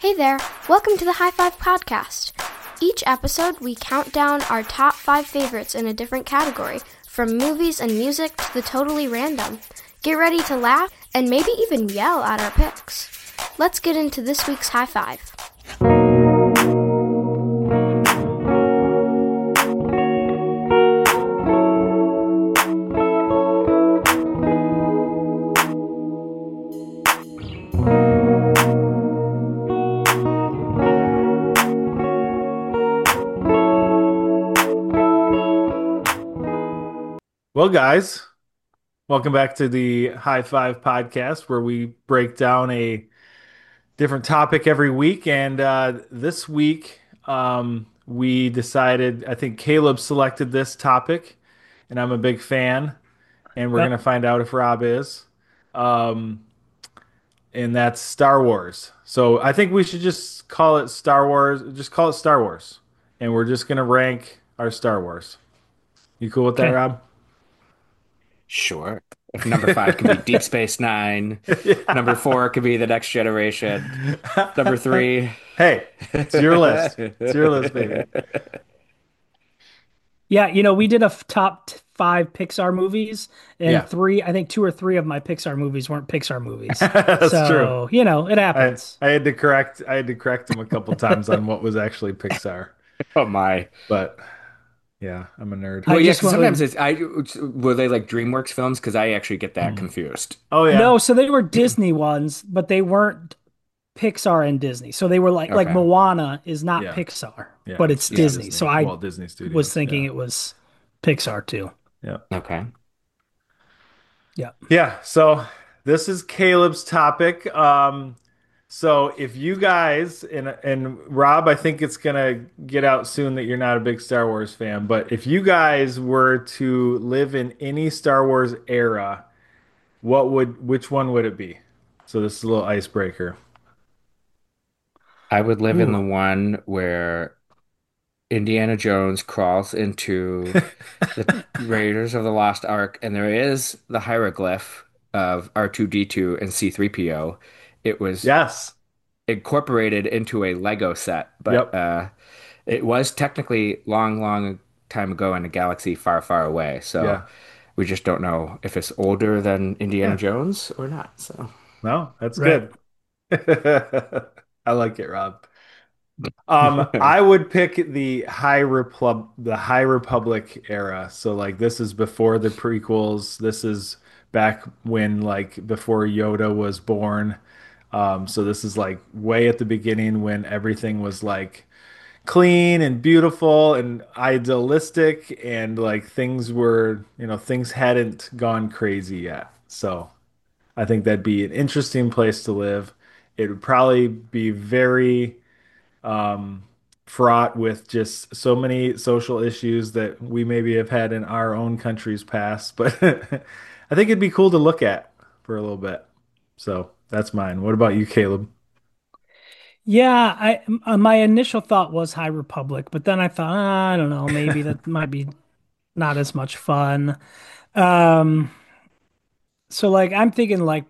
Hey there, welcome to the High Five Podcast. Each episode, we count down our top 5 favorites in a different category, from movies and music to the totally random. Get ready to laugh and maybe even yell at our picks. Let's get into this week's High Five. Well, guys, welcome back to the High Five podcast where we break down a different topic every week. And this week, we decided, I think Caleb selected this topic, and I'm a big fan, and we're going Yep. to find out if Rob is. Um, and that's Star Wars. So I think we should just call it Star Wars, just call it Star Wars. And we're just going to rank our Star Wars. You cool with that, Okay. Rob? Sure. If number five can be Deep Space Nine, number four could be The Next Generation, number three. Hey, it's your list. It's your list, baby. Yeah, we did a five Pixar movies, and Yeah, three, I think two or three of my Pixar movies weren't Pixar movies. that's true. So, it I happens. I had to correct him a couple times on what was actually Pixar. Oh my. But yeah, I'm a nerd. I Well, yeah, just because went sometimes with it's I were they like DreamWorks films? Because I actually get that confused. Oh yeah, no, so they were Disney ones, but they weren't Pixar and Disney. So they were like Okay. Moana is not yeah, Pixar, yeah. but it's It's Yeah. Disney. Disney, So I Walt Disney was Studios. thinking Yeah, it was Pixar too. yeah, Okay. Yeah. yeah. So this is Caleb's topic. So if you guys and Rob, I think it's gonna get out soon that you're not a big Star Wars fan, but if you guys were to live in any Star Wars era, which one would it be? So this is a little icebreaker. I would live in the Ooh. one where Indiana Jones crawls into the Raiders of the Lost Ark, and there is the hieroglyph of R2D2 and C3PO. It was Yes. incorporated into a Lego set, but Yep. it was technically long, long time ago in a galaxy far, far away. So Yeah. we just don't know if it's older than Indiana Yeah. Jones or not. So No, that's Right. good. I like it, Rob. I would pick the High Republic era. So like this is before the prequels. This is back when like before Yoda was born. So this is like way at the beginning when everything was like clean and beautiful and idealistic and like things were, things hadn't gone crazy yet. So I think that'd be an interesting place to live. It would probably be very um, fraught with just so many social issues that we maybe have had in our own country's past, but I think it'd be cool to look at for a little bit. So that's mine. What about you, Caleb? Yeah, my initial thought was High Republic, but then I thought, I don't know, maybe that might be not as much fun. Um, so like I'm thinking like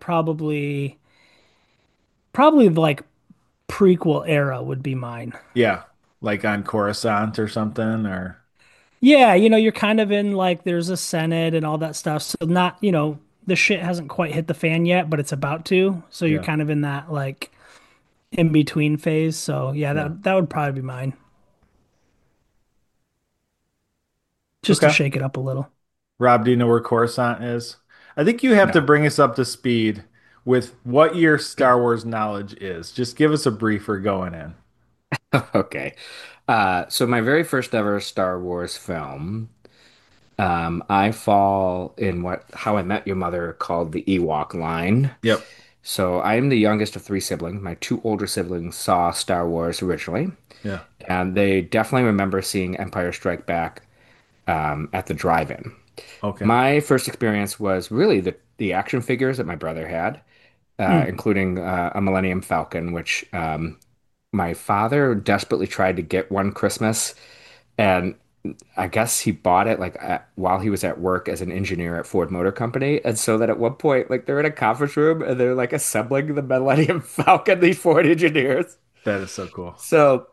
probably like prequel era would be mine. Yeah, like on Coruscant or something, or Yeah, you're kind of in like there's a Senate and all that stuff. So not, the shit hasn't quite hit the fan yet, but it's about to. So you're yeah, kind of in that like in between phase. So yeah, yeah. that would probably be mine. Just to Okay. shake it up a little. Rob, do you know where Coruscant is? I think you have to no. bring us up to speed with what your Star Wars knowledge is. Just give us a briefer going in. Okay. So my very first ever Star Wars film, I fall in what How I Met Your Mother called the Ewok line. Yep. So I am the youngest of three siblings. My two older siblings saw Star Wars originally, Yeah. and they definitely remember seeing Empire Strike Back at the drive-in. Okay. My first experience was really the action figures that my brother had, Hmm. including a Millennium Falcon, which my father desperately tried to get one Christmas, and I guess he bought it like while he was at work as an engineer at Ford Motor Company, and so that at one point, like they're in a conference room and they're like assembling the Millennium Falcon, these Ford engineers. That is so cool. So,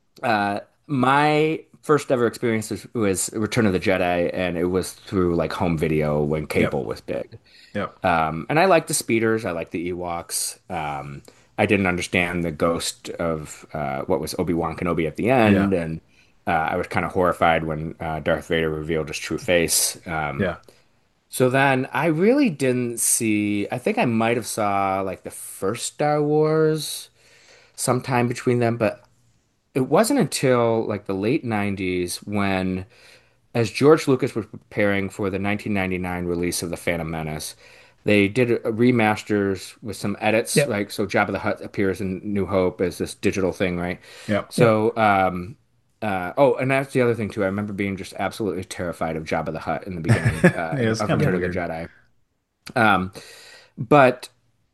my first ever experience was Return of the Jedi, and it was through like home video when Yep. cable was big. Yep. And I liked the speeders, I liked the Ewoks. I didn't understand the ghost of what was Obi-Wan Kenobi at the Yeah. end, and I was kind of horrified when Darth Vader revealed his true face. Yeah. So then I really didn't see. I think I might have saw like the first Star Wars sometime between them, but it wasn't until like the late 90s when, as George Lucas was preparing for the 1999 release of The Phantom Menace, they did remasters with some edits, Yep. like so Jabba the Hutt appears in New Hope as this digital thing, right? Yep. Yep. So, oh, and that's the other thing too. I remember being just absolutely terrified of Jabba the Hutt in the beginning Yeah, it's of kind of Yep. Return of the weird. Jedi. Um, but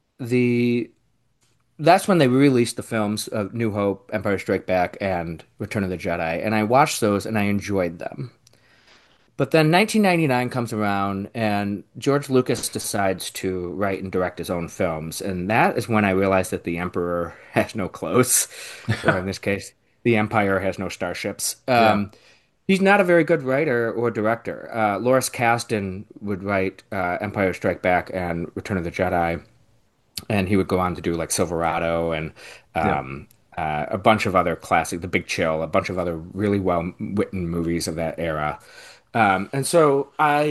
the that's when they released the films of New Hope, Empire Strike Back, and Return of the Jedi, and I watched those and I enjoyed them. But then 1999 comes around, and George Lucas decides to write and direct his own films, and that is when I realized that the Emperor has no clothes, or in this case, the Empire has no starships. Yeah. He's not a very good writer or director. Lawrence Kasdan would write Empire Strike Back and Return of the Jedi, and he would go on to do like Silverado and Yeah. a bunch of other classic, The Big Chill, a bunch of other really well written movies of that era. And so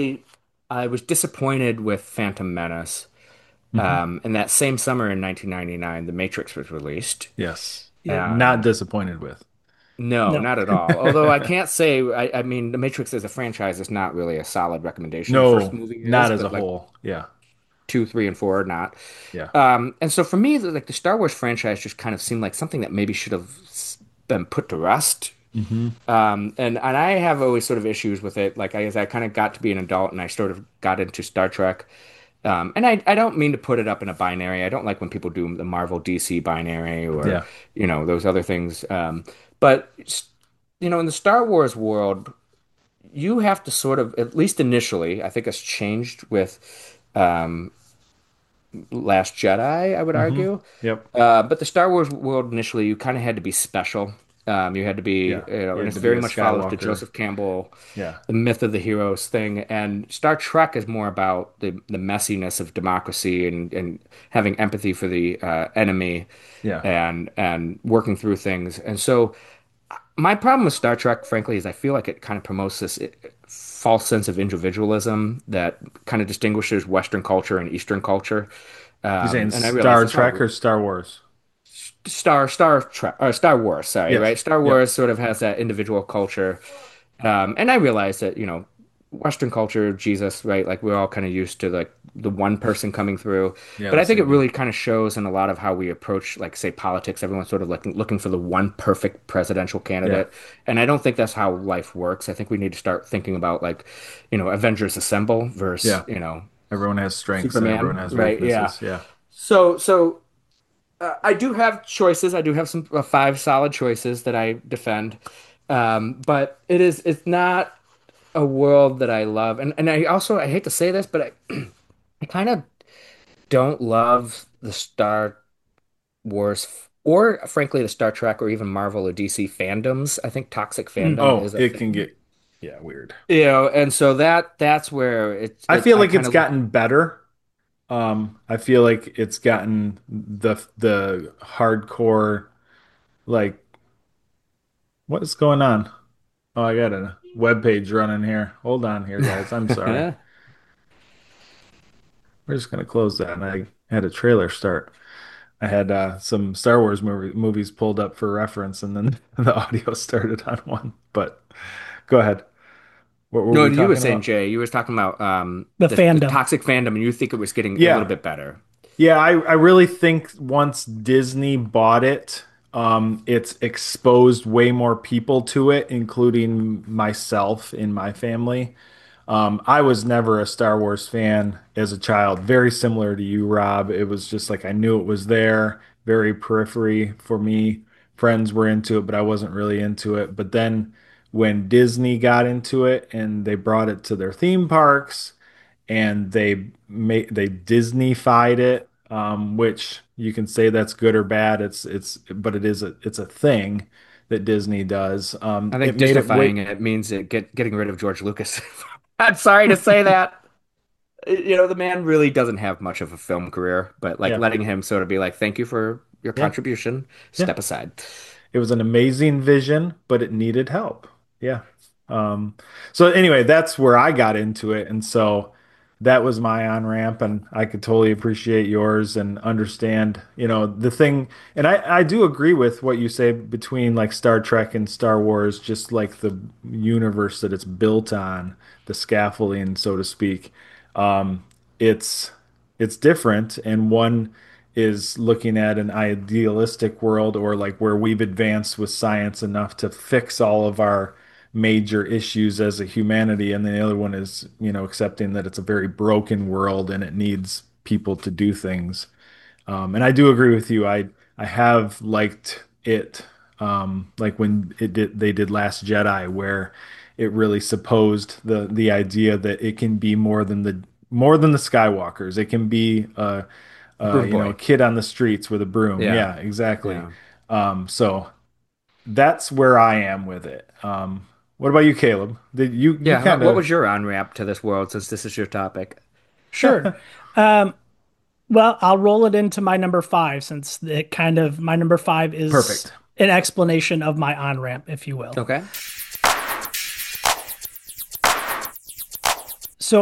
I was disappointed with Phantom Menace. Hmm. And that same summer in 1999, The Matrix was released. Yes. Not And disappointed with. no, No. not at all. Although I can't say, I mean, The Matrix as a franchise is not really a solid recommendation. The first No, movie is, not as a but like whole. Yeah. two, three, and four are not. Yeah. And so for me, like the Star Wars franchise just kind of seemed like something that maybe should have been put to rest. Hmm. And I have always sort of issues with it. Like as I kind of got to be an adult and I sort of got into Star Trek. And I don't mean to put it up in a binary. I don't like when people do the Marvel DC binary or, Yeah. those other things. But, in the Star Wars world, you have to sort of, at least initially, I think it's changed with um, Last Jedi, I would Hmm. argue. Yep. But the Star Wars world initially, you kind of had to be special. You had to be, Yeah. You and had it's to be very a much follows the Skywalker. Joseph Campbell, Yeah. the myth of the heroes thing. And Star Trek is more about the messiness of democracy and having empathy for the enemy Yeah. and working through things. And so my problem with Star Trek, frankly, is I feel like it kind of promotes this false sense of individualism that kind of distinguishes Western culture and Eastern culture. You saying And I realize Star that's not Trek or Star Wars? Star Wars, sorry, Yes. right? Star Yep. Wars sort of has that individual culture. And I realize that, Western culture, Jesus, right? Like we're all kind of used to like the one person coming through. Yeah. But The I think it same here. really kind of shows in a lot of how we approach, like, say, politics. Everyone's sort of like looking for the one perfect presidential Yeah. candidate. And I don't think that's how life works. I think we need to start thinking about like, Avengers Assemble versus, Yeah. Everyone has strengths and everyone Superman, has right? Yeah. weaknesses. Yeah. So I do have choices. I do have some five solid choices that I defend. But it's not a world that I love. And I hate to say this, but I kind of don't love the Star Wars or frankly the Star Trek or even Marvel or DC fandoms. I think toxic fandom Oh, is a it can thing. get, yeah, weird. And so that's where I feel I like kind it's of look. gotten better. I feel like it's gotten the hardcore, like, what is going on? Oh, I got a web page running here. Hold on here, guys. I'm sorry. We're just gonna close that. And I had a trailer start. I had some Star Wars movies pulled up for reference, and then the audio started on one. But go ahead. What were No, we you were talking saying, about? Jay, you were talking about The the fandom. toxic fandom, and you think it was getting a little Yeah. bit better. Yeah, I really think once Disney bought it, it's exposed way more people to it, including myself in my family. I was never a Star Wars fan as a child, very similar to you, Rob. It was just like I knew it was there, very periphery for me. Friends were into it, but I wasn't really into it. But then when Disney got into it and they brought it to their theme parks and they Disneyfied it, which You can say that's good or bad. But it's a thing that Disney does. I It think made it way Disneyfying it means getting rid of George Lucas. I'm sorry to say that. The man really doesn't have much of a film career, but like yeah, letting him sort of be like, thank you for your yeah, contribution, yeah. step aside. It was an amazing vision, but it needed help. Yeah. Um, so anyway, that's where I got into it. And so that was my on-ramp, and I could totally appreciate yours and understand, the thing. And I do agree with what you say between like Star Trek and Star Wars, just like the universe that it's built on, the scaffolding, so to speak. Um, it's it's different, and one is looking at an idealistic world, or like where we've advanced with science enough to fix all of our major issues as a humanity, and the other one is, accepting that it's a very broken world and it needs people to do things. And I do agree with you. I have liked it, like when they did Last Jedi, where it really supposed the idea that it can be more than the Skywalkers. It can be Broom a boy. kid on the streets with a broom. Yeah. Yeah, exactly. Yeah. So that's where I am with it. What about you, Caleb? Did you Yeah. kind What of was your on-ramp to this world since this is your topic? Sure. Um, well, I'll roll it into my number five since it kind of my number five is perfect? an explanation of my on ramp, if you will. Okay. So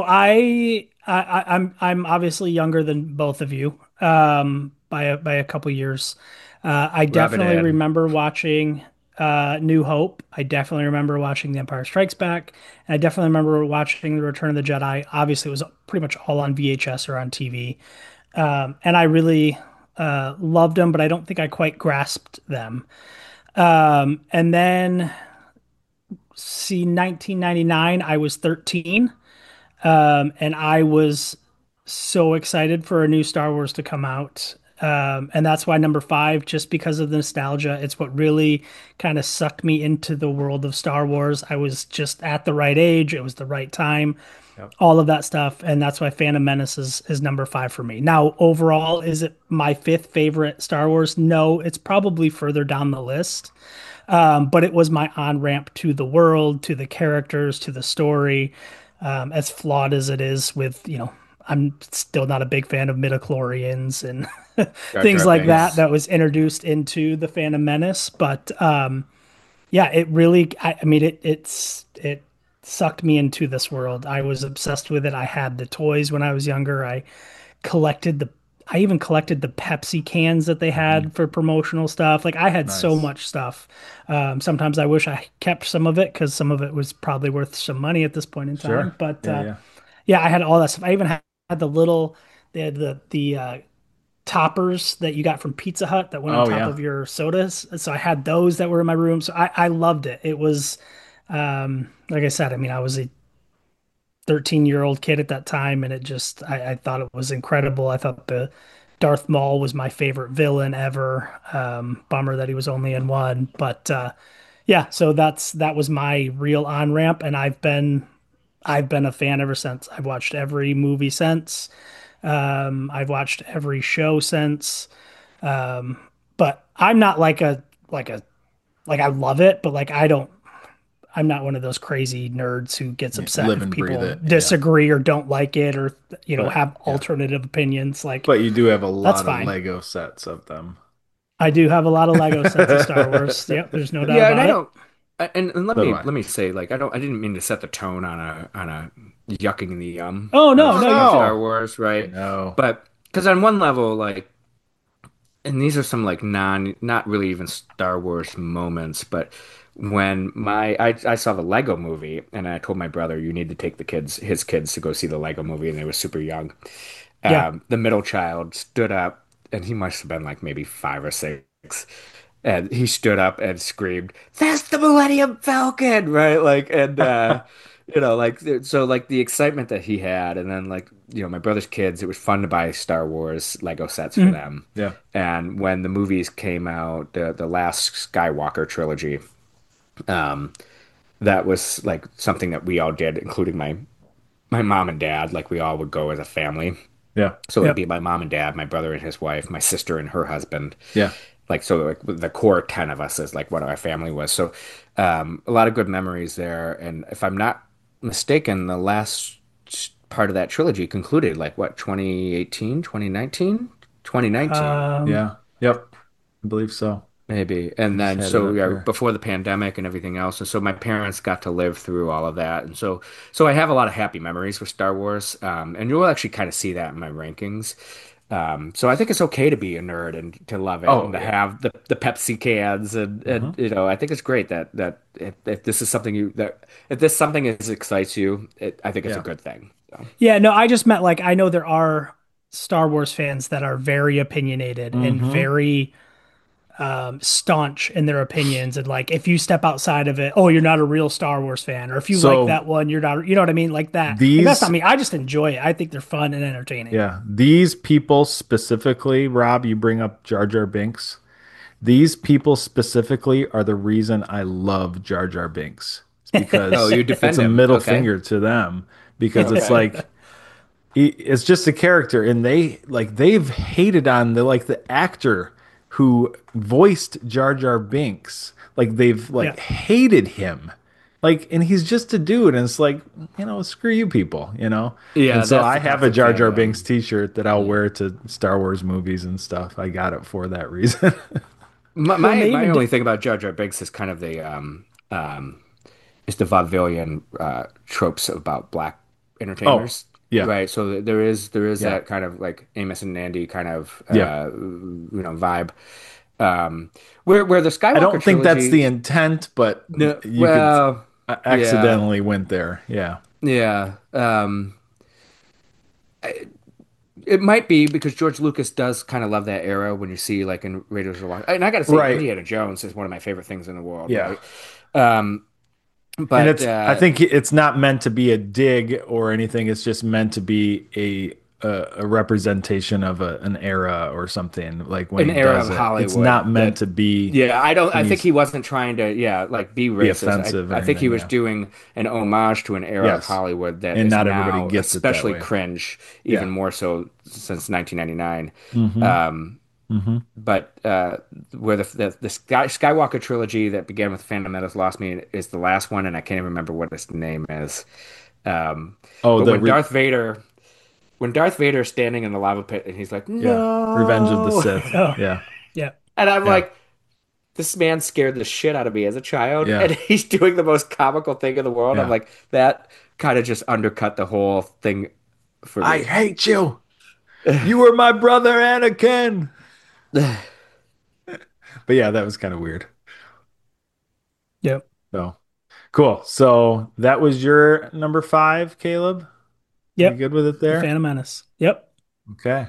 I'm obviously younger than both of you, by a couple years. I Robin definitely Hood. remember watching New Hope. I definitely remember watching The Empire Strikes Back, and I definitely remember watching The Return of the Jedi. Obviously, it was pretty much all on VHS or on TV, and I really loved them, but I don't think I quite grasped them. And then see, 1999, I was 13. And I was so excited for a new Star Wars to come out. And that's why number five, just because of the nostalgia, it's what really kind of sucked me into the world of Star Wars. I was just at the right age, it was the right time, Yep. all of that stuff. And that's why Phantom Menace is number five for me. Now, overall, is it my fifth favorite Star Wars? No, it's probably further down the list. But it was my on ramp to the world, to the characters, to the story. As flawed as it is, I'm still not a big fan of midichlorians and Jar things Jar like that. Binks. That was introduced into the Phantom Menace, but yeah, it really. I mean, it sucked me into this world. I was obsessed with it. I had the toys when I was younger. Collected the I even collected the Pepsi cans that they Mhm. had for promotional stuff. Like I had so Nice. much stuff. Sometimes I wish I kept some of it because some of it was probably worth some money at this point in time. Sure. But Yeah, yeah. yeah, I had all that stuff. I even had the little they had the toppers that you got from Pizza Hut that went on Oh, top yeah. of your sodas. So I had those that were in my room. So I loved it. It was like I said, I mean, I was a 13-year-old kid at that time, and I thought it was incredible. I thought the Darth Maul was my favorite villain ever. Bummer that he was only in one, but yeah, so that was my real on ramp, and I've been a fan ever since. I've watched every movie since. I've watched every show since. Um, but I'm not like I love it, but like I don't. I'm not one of those crazy nerds who gets Yeah, upset live if and breathe people it. Yeah. disagree or don't like it or But have yeah. alternative opinions. Like But you do have a that's lot of fine. Lego sets of them. I do have a lot of Lego sets of Star Wars. Yep, there's no doubt Yeah, and about I it. don't. And let So do me I. let me say, like, I didn't mean to set the tone on a yucking the Oh no, Oh, no, of you're Star no. Wars, right? No. But because on one level, like, and these are some like not really even Star Wars moments, but when I saw the Lego movie and I told my brother you need to take his kids to go see the Lego movie, and they were super young. yeah. The middle child stood up, and he must have been like maybe 5 or 6. And he stood up and screamed, "That's the Millennium Falcon!" Right? Like, and like so, like the excitement that he had, and then like my brother's kids, it was fun to buy Star Wars Lego sets for Mhm. them. Yeah. And when the movies came out, the last Skywalker trilogy, um, that was like something that we all did, including my mom and dad. Like we all would go as a family. Yeah. So it would be Yep. my mom and dad, my brother and his wife, my sister and her husband. Yeah. Like so, like the core 10 of us is like what our family was. So a lot of good memories there. And if I'm not mistaken, the last part of that trilogy concluded like what, 2018, 2019, 2019. Um, Yeah. Yep. I believe so. Maybe. I And just then had it so up yeah, here. before the pandemic and everything else. And so my parents got to live through all of that. And so I have a lot of happy memories with Star Wars. And you'll actually kind of see that in my rankings. So I think it's okay to be a nerd and to love it and Oh to yeah. have the Pepsi cans and Uh-huh. I think it's great that if this is something you that if this something is excites you, I think it's a Yeah. good thing. So. yeah, no, I just meant like I know there are Star Wars fans that are very opinionated and Mm-hmm. very staunch in their opinions, and like if you step outside of it, oh, you're not a real Star Wars fan, or if you like So that one, you're not. You know what I mean? Like that. Like that's not these, me. I just enjoy it. I think they're fun and entertaining. yeah, these people specifically, Rob, you bring up Jar Jar Binks. These people specifically are the reason I love Jar Jar Binks. It's Oh, because you it's defend a him. middle Okay. finger to them because it's Okay. like it's just a character and they've hated on the actor who voiced Jar Jar Binks. Like they've Yeah, like hated him. Like and he's just a dude and it's like, screw you people. And Yeah, so that's I the have a toxic Jar Jar Binks fandom. t-shirt that I'll Mm. wear to Star Wars movies and stuff. I got it for that reason. My, well, and my they my even only did. thing about Jar Jar Binks is kind of the is the vaudevillian tropes about black Oh, entertainers, yeah. right? So there is Yeah. that kind of like Amos and Andy kind of Yeah. vibe. Where the I Skywalker don't think that's the trilogy, intent, but no, you could well, yeah, accidentally went there. Yeah. yeah. It might be because George Lucas does kind of love that era when you see like in Raiders of the Lost. And I got to say, Right. Indiana Jones is one of my favorite things in the world, Yeah. right? Um, And but I think it's not meant to be a dig or anything. It's just meant to be a representation of an era or something. Like when an he era does of it, it's not Hollywood meant that, to be yeah, I think any he wasn't trying to, yeah, like be be racist. offensive or I think he anything. was Yeah. doing an homage to an era of Yes. Hollywood that And is not everybody now gets it that especially way. cringe, even Yeah. more so since 1999. Mm-hmm. Um, Mm-hmm. but where the Skywalker trilogy that began with Phantom Menace lost me is the last one, and I can't even remember what its name is. Um, Oh, but when Darth Vader is standing in the lava pit and he's like, yeah. Revenge of the "No," Sith. Oh, Yeah. yeah. and I'm Yeah. like, this man scared the shit out of me as a child, Yeah. and he's doing the most comical thing in the world. I'm Yeah. like, that kind of just undercut the whole thing for I me. hate you. You were my brother, Anakin. But yeah, that was kind of weird. Yep. So cool. So that was your number five, Caleb. You Yep. good with it The there? Phantom Menace. Yep. Okay.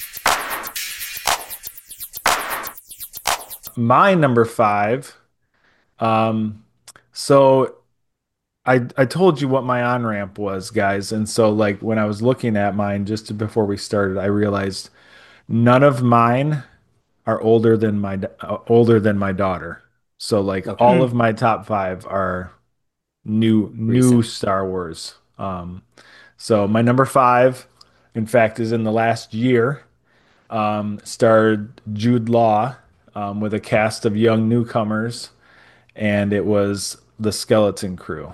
My number five. Um, so I told you what my on ramp was, guys, and so like when I was looking at mine just before we started, I realized none of mine are older than my daughter. So like all Okay, of Mm. my top five are new recent. Star Wars. So my number five, in fact, is in the last year. Starred Jude Law with a cast of young newcomers, and it was the Skeleton Crew.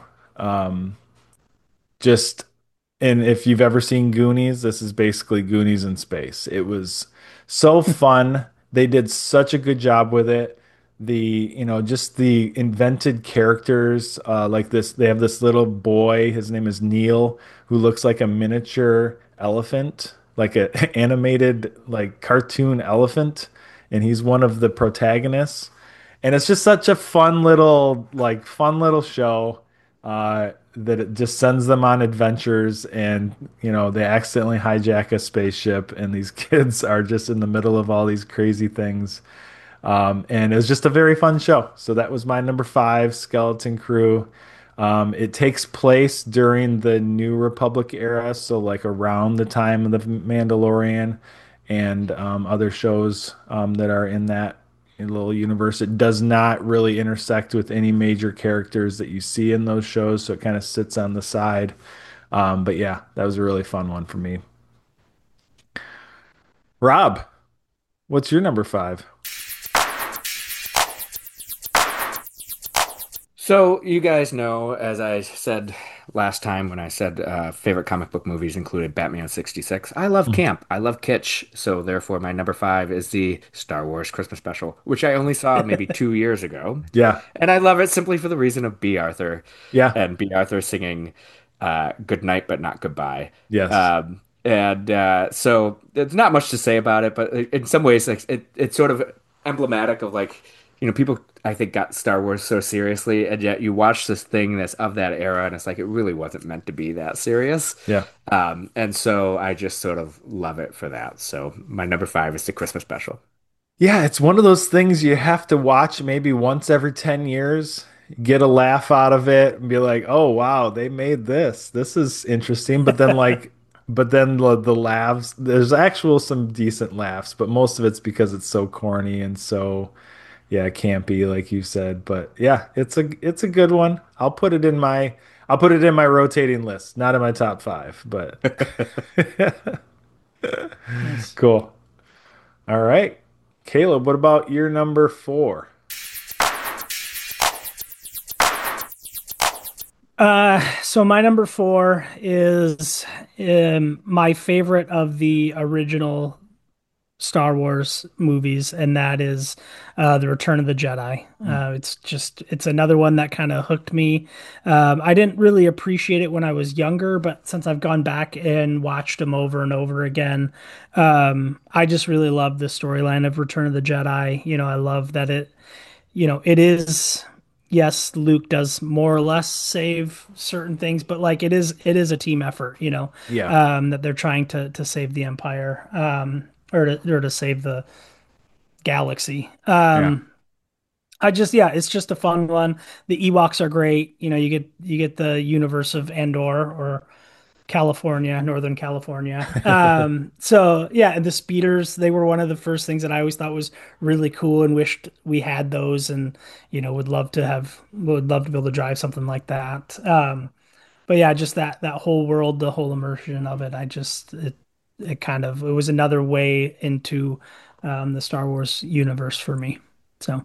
Just and if you've ever seen Goonies, this is basically Goonies in space. It was so fun. They did such a good job with it. Just the invented characters, like this, they have this little boy, his name is Neil, who looks like a miniature elephant, like an animated, like cartoon elephant, and he's one of the protagonists. And it's just such a fun little show that it just sends them on adventures, and they accidentally hijack a spaceship, and these kids are just in the middle of all these crazy things. And it was just a very fun show. So that was my number five, Skeleton Crew. It takes place during the New Republic era, so like around the time of the Mandalorian and other shows that are in that little universe. It does not really intersect with any major characters that you see in those shows, so it kind of sits on the side. But yeah, that was a really fun one for me. Rob, what's your number five? So you guys know, as I said last time when I said favorite comic book movies included Batman 66. I love Mm. camp. I love kitsch. So therefore, my number five is the Star Wars Christmas special, which I only saw maybe 2 years ago. Yeah, And I love it simply for the reason of B. Arthur yeah, and B. Arthur singing good night but not goodbye. yes, And so there's not much to say about it, but in some ways, like it's sort of emblematic of like, people I think got Star Wars so seriously, and yet you watch this thing that's of that era, and it's like it really wasn't meant to be that serious. yeah. And so I just sort of love it for that. So my number five is the Christmas special. Yeah, it's one of those things you have to watch maybe once every 10 years, get a laugh out of it and be like, "Oh, wow, they made this. This is interesting." But then the laughs, there's actual some decent laughs, but most of it's because it's so corny and so yeah, campy like you said. But yeah, it's a good one. I'll put it in my rotating list, not in my top 5, but Nice. cool. All right. Caleb, what about your number 4? So my number four is my favorite of the original Star Wars movies, and that is The Return of the Jedi. It's another one that kind of hooked me. I didn't really appreciate it when I was younger, but since I've gone back and watched them over and over again, I just really love the storyline of Return of the Jedi. I love that it is. Yes, Luke does more or less save certain things, but like it is a team effort, Yeah. that they're trying to save the Empire, or to save the galaxy. Yeah. Yeah, it's just a fun one. The Ewoks are great. You get the universe of Andor or California, Northern California. So yeah, and the speeders, they were one of the first things that I always thought was really cool and wished we had those, and would love to be able to drive something like that. But yeah, just that whole world, the whole immersion of it, it was another way into the Star Wars universe for me. So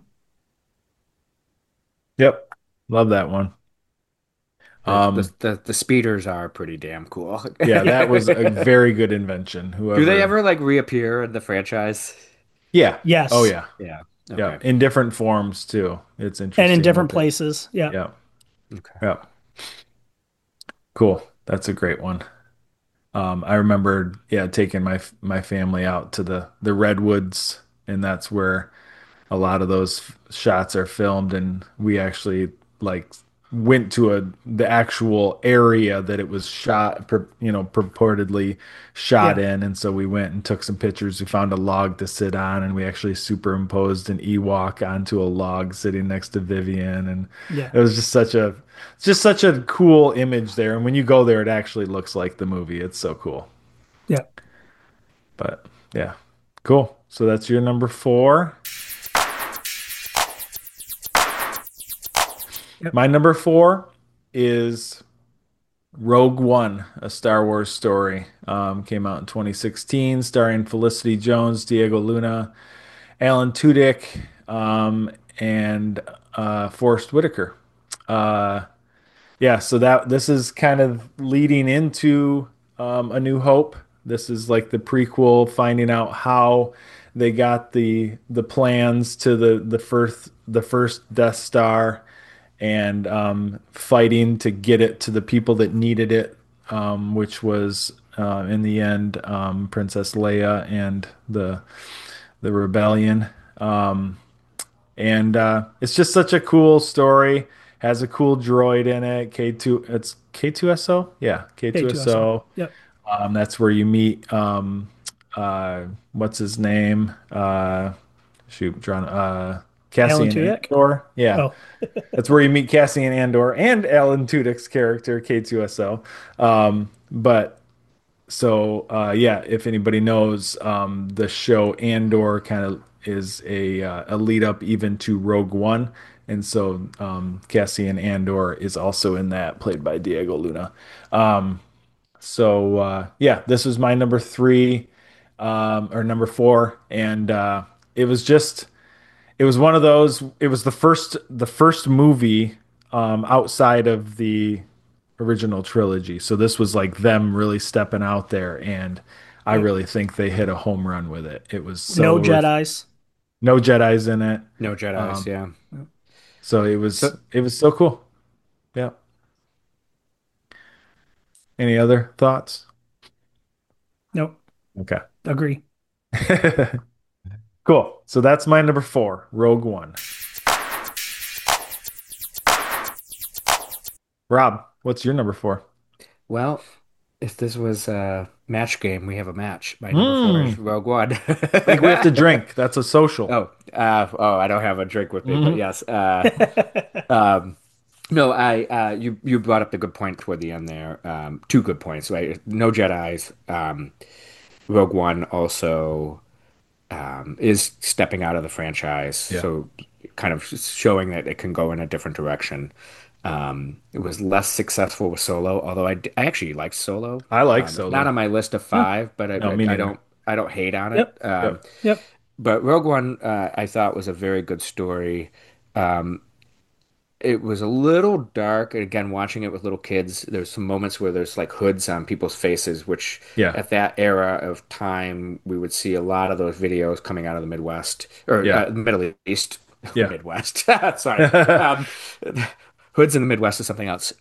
Yep. Love that one. The, the Um, the the speeders are pretty damn cool. yeah, yeah, that was a very good invention. Do they Whoever. ever like reappear in the franchise? Yeah. Oh yes, yeah. Yeah. Yeah. Okay. In different forms too. It's and in interesting different with it. places. Yeah, Yeah. Okay. Yeah. Cool. That's a great one. I remember, yeah, taking my family out to the redwoods, and that's where a lot of those shots are filmed, and we actually like went to the actual area that it was shot, purportedly shot yeah, in, and so we went and took some pictures. We found a log to sit on, and we actually superimposed an Ewok onto a log sitting next to Vivian, and yeah, it was just such a cool image there. And when you go there, it actually looks like the movie. It's so cool. yeah. But yeah, cool. So that's your number 4. Yep. My number 4 is Rogue One, a Star Wars story. Came out in 2016, starring Felicity Jones, Diego Luna, Alan Tudyk, and Forrest Whitaker. Uh, yeah, so that this is kind of leading into A New Hope. This is like the prequel, finding out how they got the plans to the first Death Star, and fighting to get it to the people that needed it, which was in the end Princess Leia and the rebellion. And it's just such a cool story. Has a cool droid in it. K2, it's K2SO. Yeah, K2SO. K2SO. Yep. That's where you meet what's his name? Shoot, John. Alan Cassian Tudyk. Andor. Yeah, Oh, that's where you meet Cassian Andor and Alan Tudyk's character K2SO. But so yeah, if anybody knows, the show Andor kind of is a lead up even to Rogue One, and so Cassian Andor is also in that, played by Diego Luna. So yeah, this was my number 3. or number four, and it was just it was one of those. It was the first movie outside of the original trilogy. So this was like them really stepping out there, and I Yep. really think they hit a home run with it. It was No so Jedis. no Jedi's in it. No Jedi's, Um, yeah. so So it was so cool. Yeah. Any other thoughts? Nope. Okay. Agree. Cool. So that's my number four, Rogue One. Rob, what's your number four? well, if this was a match game, we have a match. My number four is Mm, Rogue One. like we have to drink. That's a social. I don't have a drink with me, but Hmm. yes. Um, no, you brought up the good point toward the end there. Two good points, right? No Jedi's. Rogue One also is stepping out of the franchise, Yeah. so kind of showing that it can go in a different direction. It was less successful with Solo, although I actually liked Solo. I like It's not on Solo. my list of Yeah. five, but No, me neither. I don't hate on it. Yep. Yep. Yep. But Rogue One, I thought was a very good story. It was a little dark. Again, watching it with little kids, there's some moments where there's like hoods on people's faces, which Yeah. at that era of time, we would see a lot of those videos coming out of the Midwest or Yeah. Middle East, Yeah. Midwest. Sorry. Hoods in the Midwest is something else.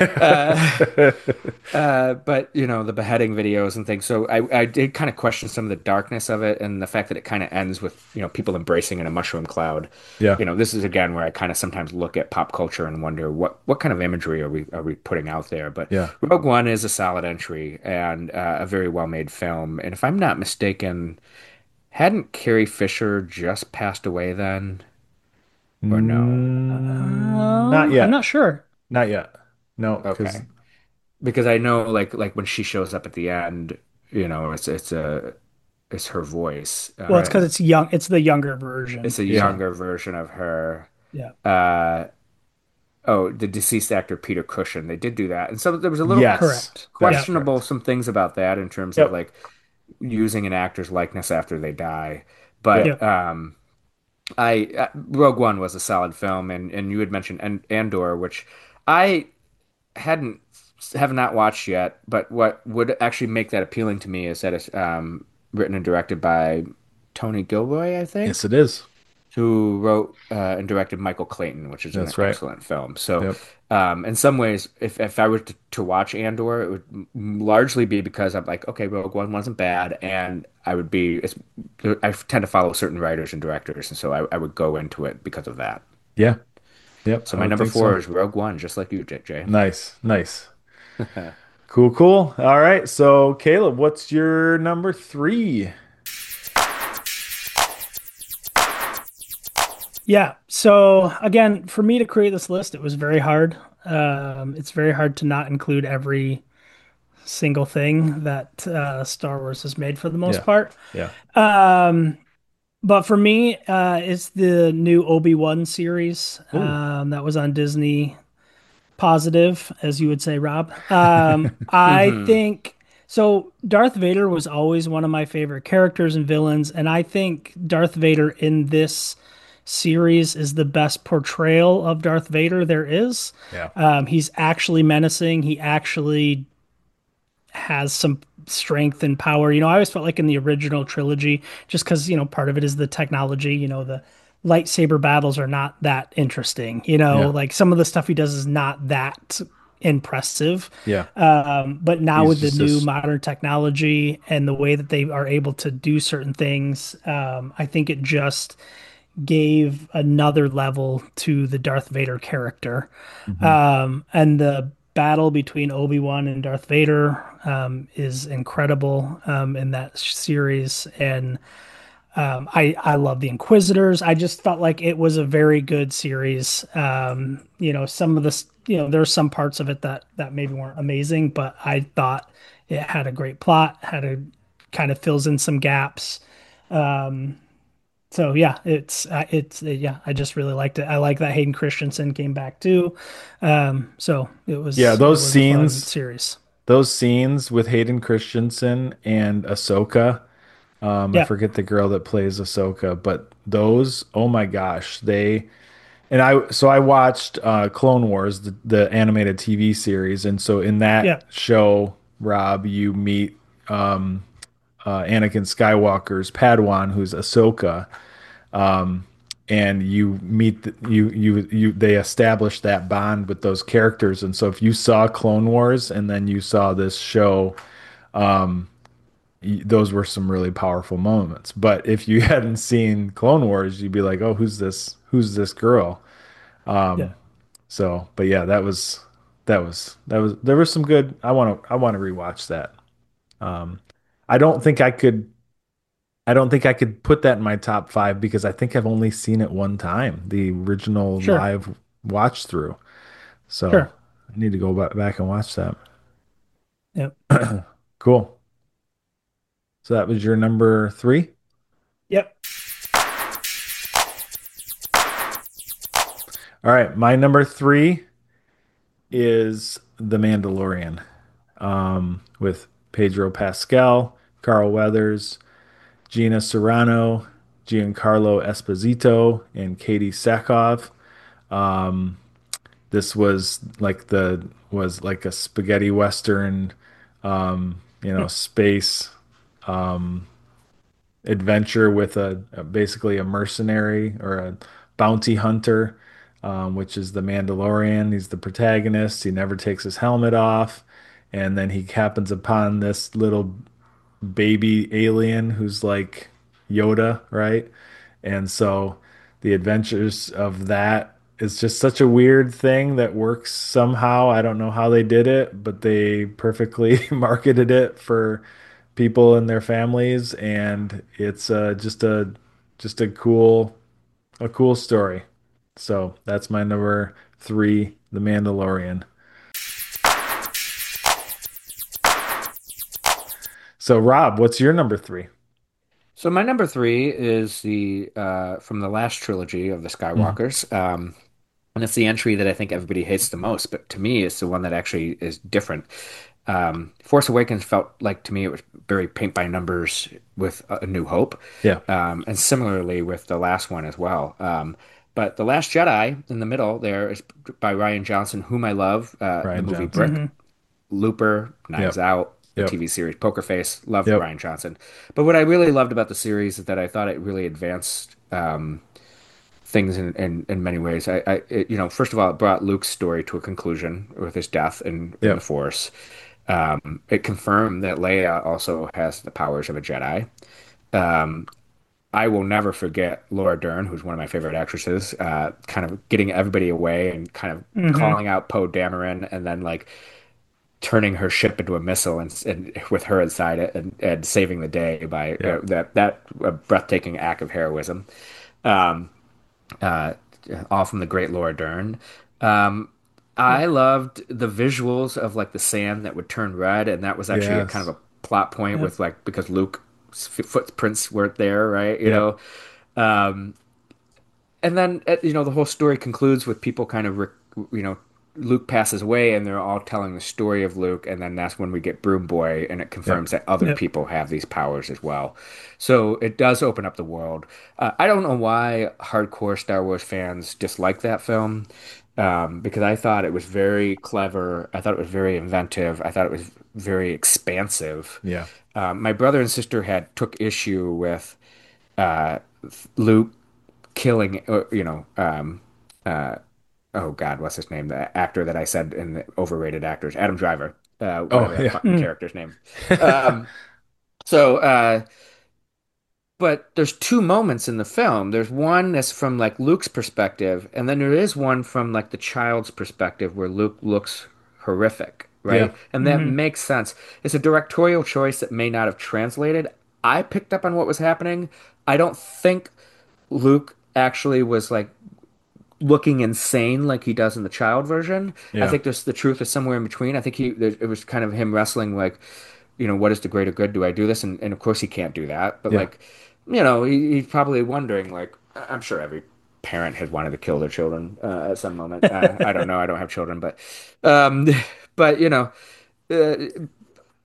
But you know, the beheading videos and things. So I did kind of question some of the darkness of it and the fact that it kind of ends with, you know, people embracing in a mushroom cloud. Yeah. You know, this is again where I kind of sometimes look at pop culture and wonder what kind of imagery are we putting out there. But Yeah. Rogue One is a solid entry and a very well made film. And if I'm not mistaken, hadn't Carrie Fisher just passed away then, or no? Not I'm yet. not sure. Not yet. No, because Okay. Because I know like when she shows up at the end, you know, it's her voice. Well, it's because it's young. It's the younger version. It's a yeah. younger version of her. Yeah. Uh, oh, the deceased actor Peter Cushing. They did do that, and so there was a little Yes, Correct. that Yeah. is questionable correct. some things about that in terms of Yep. like using an actor's likeness after they die. Yep. But Yeah. I Rogue One was a solid film, and you had mentioned Andor, which I hadn't have not watched yet. But what would actually make that appealing to me is that it's written and directed by Tony Gilroy, I Yes, think, it is. who wrote and directed Michael Clayton, which is an That's right. excellent film. So, Yep. in some ways, if I were to watch Andor, it would largely be because I'm like, okay, Rogue One wasn't bad, and I tend to follow certain writers and directors, and so I would go into it because of that. Yeah. Yep. So I my would number think four so. is Rogue One, just like you, Jay. Nice. Nice. Cool. Cool. All right. So, Caleb, what's your number three? Yeah. So again, for me to create this list, it was very hard. It's very hard to not include every single thing that Star Wars has made for the most Yeah. part. Yeah. Um, but for me, it's the new Obi-Wan series Ooh. that was on Disney Positive, as you would say, Rob. I Hmm. think so. Darth Vader was always one of my favorite characters and villains, and I think Darth Vader in this series is the best portrayal of Darth Vader there is. Yeah. He's actually menacing. He actually has some strength and power. I always felt like in the original trilogy, just because, part of it is the technology, the lightsaber battles are not that interesting. Yeah. Like some of the stuff he does is not that impressive. Yeah. But now He's with the just new this. modern technology and the way that they are able to do certain things, I think it just gave another level to the Darth Vader character. Mhm. And the battle between Obi-Wan and Darth Vader is incredible in that series. And I love the Inquisitors. I just felt like it was a very good series. Some of this, there's some parts of it that maybe weren't amazing, but I thought it had a great plot, had a kind of fills in some gaps. Um, so yeah, yeah, I just really liked it. I like that Hayden Christensen came back too. So it Yeah. was it was a fun series. Those scenes with Hayden Christensen and Ahsoka, I Yeah. forget the girl that plays Ahsoka, but those, oh my gosh, they and I watched Clone Wars, the animated TV series, and so in that Yeah. show, Rob, you meet Anakin Skywalker's Padawan, who's Ahsoka, and you meet they establish that bond with those characters. And so if you saw Clone Wars and then you saw this show, those were some really powerful moments. But if you hadn't seen Clone Wars, you'd be like, "Oh, who's this? Who's this girl?" Yeah. So, but yeah, that was there was some good. I want to rewatch that. Um, I don't think I could. I don't think I could put that in my top five because I think I've only seen it one time, the original Sure. live watch through. So Sure. I need to go back and watch that. Yep. Cool. So that was your number three. Yep. All right, my number three is The Mandalorian, with Pedro Pascal, Carl Weathers, Gina Carano, Giancarlo Esposito, and Katie Sackhoff. This was like a spaghetti western, space adventure with basically a mercenary or a bounty hunter, which is the Mandalorian. He's the protagonist. He never takes his helmet off, and then he happens upon this little baby alien who's like Yoda, right? And so the adventures of that is just such a weird thing that works somehow. I don't know how they did it, but they perfectly marketed it for people and their families, and it's just a cool story. So that's my number three, The Mandalorian. So Rob, what's your number three? So my number three is the from the last trilogy of the Mhm. Skywalkers. And it's the entry that I think everybody hates the most, but to me, it's the one that actually is different. Force Awakens felt like to me it was very paint by numbers with A New Hope, Yeah, and similarly with the last one as well. But The Last Jedi in the middle there is by Ryan Johnson, whom I love. The Ryan movie Johnson. Brick, Hmm. Looper, Knives Yep, Out, the yep, TV series Poker Face. Love yep. Ryan Johnson. But what I really loved about the series is that I thought it really advanced things in many ways. First of all, it brought Luke's story to a conclusion with his death in the Yep. Force. It confirmed that Leia also has the powers of a Jedi. I will never forget Laura Dern, who's one of my favorite actresses, kind of getting everybody away and kind of Hmm. calling out Poe Dameron, and then like turning her ship into a missile and with her inside it, and saving the day by Yep. that breathtaking act of heroism. Um, uh, all from the great Laura Dern. Um, Yeah. I loved the visuals of like the sand that would turn red, and that was actually a kind Yes. of a plot point Yep. with like because Luke's footprints weren't there, right? Yep. And then the whole story concludes with people kind of Luke passes away, and they're all telling the story of Luke, and then that's when we get Broom Boy, and it Yep. confirms that other Yep. people have these powers as well. So it does open up the world. I don't know why hardcore Star Wars fans dislike that film, because I thought it was very clever. I thought it was very inventive. I thought it was very expansive. Yeah. My brother and sister had took issue with uh, Luke killing, oh God, what's his name? The actor that I said in the overrated actors, Adam Driver, Oh whatever that yeah. fucking Mm. character's name. Um, so, but there's two moments in the film. There's one that's from like Luke's perspective, and then there is one from like the child's perspective where Luke looks horrific, Yeah. right? And that Hmm. makes sense. It's a directorial choice that may not have translated. I picked up on what was happening. I don't think Luke actually was like looking insane like he does in the child version. I Yeah. think there's the truth is somewhere in between. I think it was kind of him wrestling like, what is the greater good? Do I do this? And of course he can't do that. But Yeah. like, he's probably wondering like, I'm sure every parent has wanted to kill their children at some moment. I don't know. I don't have children, but um, but uh,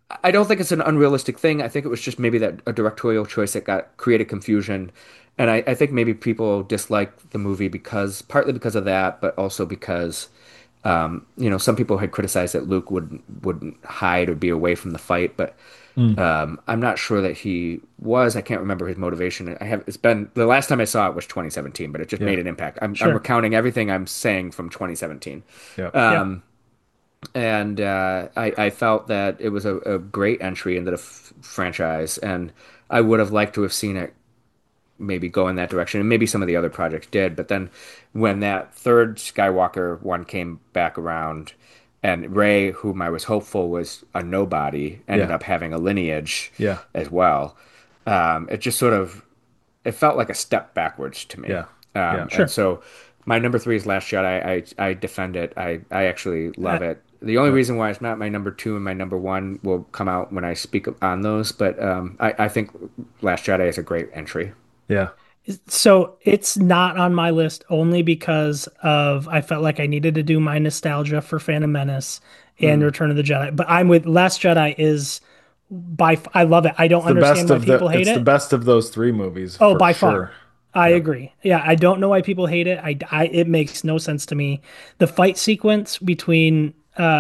I don't think it's an unrealistic thing. I think it was just maybe that a directorial choice that got created confusion. And I think maybe people disliked the movie because partly because of that, but also because some people had criticized that Luke wouldn't hide or be away from the fight, but Mm, I'm not sure that he was. I can't remember his motivation. It's been the last time I saw it was 2017, but it just yeah, made an impact. I'm Sure. recounting everything I'm saying from 2017. yeah, Yep. And I felt that it was a great entry into the franchise, and I would have liked to have seen it maybe go in that direction, and maybe some of the other projects did. But then when that third Skywalker one came back around, and Rey, whom I was hopeful was a nobody, ended yeah, up having a lineage yeah, as well, it just sort of it felt like a step backwards to me. yeah, yeah, And Sure. so my number three is Last Jedi. I defend it. I actually Uh, love it. The only yeah. reason why it's not my number two and my number one will come out when I speak on those. But I think Last Jedi is a great entry. Yeah. So it's not on my list only because of I felt like I needed to do my nostalgia for Phantom Menace and Mm. Return of the Jedi. But I'm with Last Jedi is I love it. I don't understand why people hate It's the it. best of those three movies Oh, for by sure. far. I Yep. agree. Yeah, I don't know why people hate it. It makes no sense to me. The fight sequence between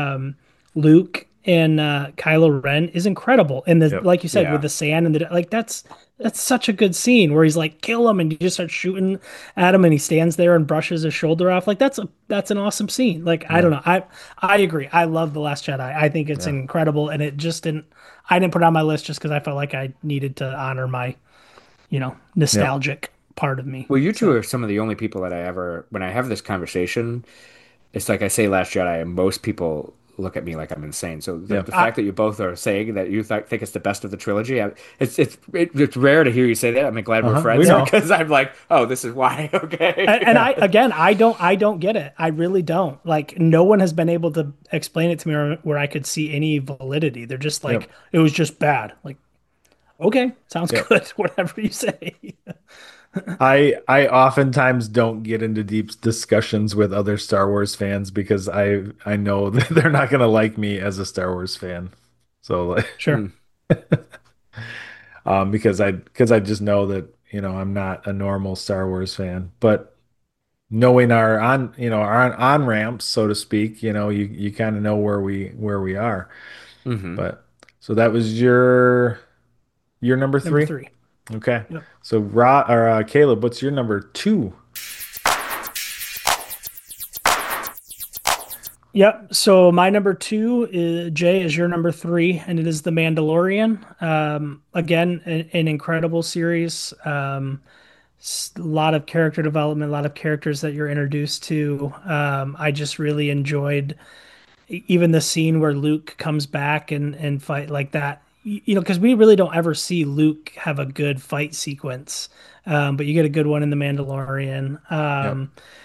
Luke and Kylo Ren is incredible. And the Yep. like you said with Yeah. the sand and the like that's such a good scene where he's like kill him and you just start shooting at him and he stands there and brushes his shoulder off. Like that's an awesome scene. Like I Yeah. don't know. I agree. I love The Last Jedi. I think it's Yeah. incredible and it just didn't I didn't put it on my list just because I felt like I needed to honor my Yep. nostalgic part of me. Well, you two So are some of the only people that I ever, when I have this conversation, it's like I say Last Jedi, and most people look at me like I'm insane. So the Yep. I fact that you both are saying that you think it's the best of the trilogy, it's rare to hear you say that. I'm glad we're Uh-huh. We friends know. because I'm like, oh, this is why. and Okay. I again I don't get it. I really don't. Like no one has been able to explain it to me where I could see any validity. They're just like Yep. it was just bad. Like okay, sounds Yep. good. Whatever you say. I oftentimes don't get into deep discussions with other Star Wars fans because I know that they're not gonna like me as a Star Wars fan. So like, Sure. Hmm. because I just know that, I'm not a normal Star Wars fan. But knowing our on ramps, so to speak, you kind of know where we are. Hmm. But so that was your number Number three? 3. Okay. Yep. So Caleb, what's your number two? Yep. So my number 2 is Jay is your number 3 and it is The Mandalorian. Again, an incredible series. A lot of character development, a lot of characters that you're introduced to. I just really enjoyed even the scene where Luke comes back and fight like that. Because we really don't ever see Luke have a good fight sequence, but you get a good one in The Mandalorian. Yep.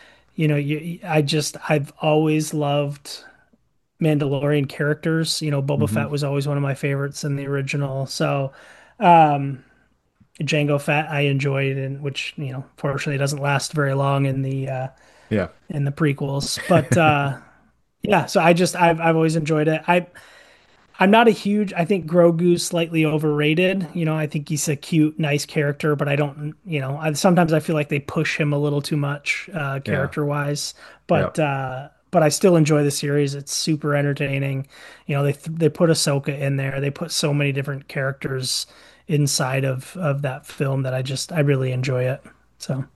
I've always loved Mandalorian characters. Boba Hmm. Fett was always one of my favorites in the original. So, um, Jango Fett I enjoyed, and which fortunately doesn't last very long Yeah. in the prequels. But yeah, so I've always enjoyed it. I'm not a huge. I think Grogu's slightly overrated. I think he's a cute, nice character, but I don't. Sometimes I feel like they push him a little too much Yeah. character wise. Yep. But I still enjoy the series. It's super entertaining. They put Ahsoka in there. They put so many different characters inside of that film that I really enjoy it. So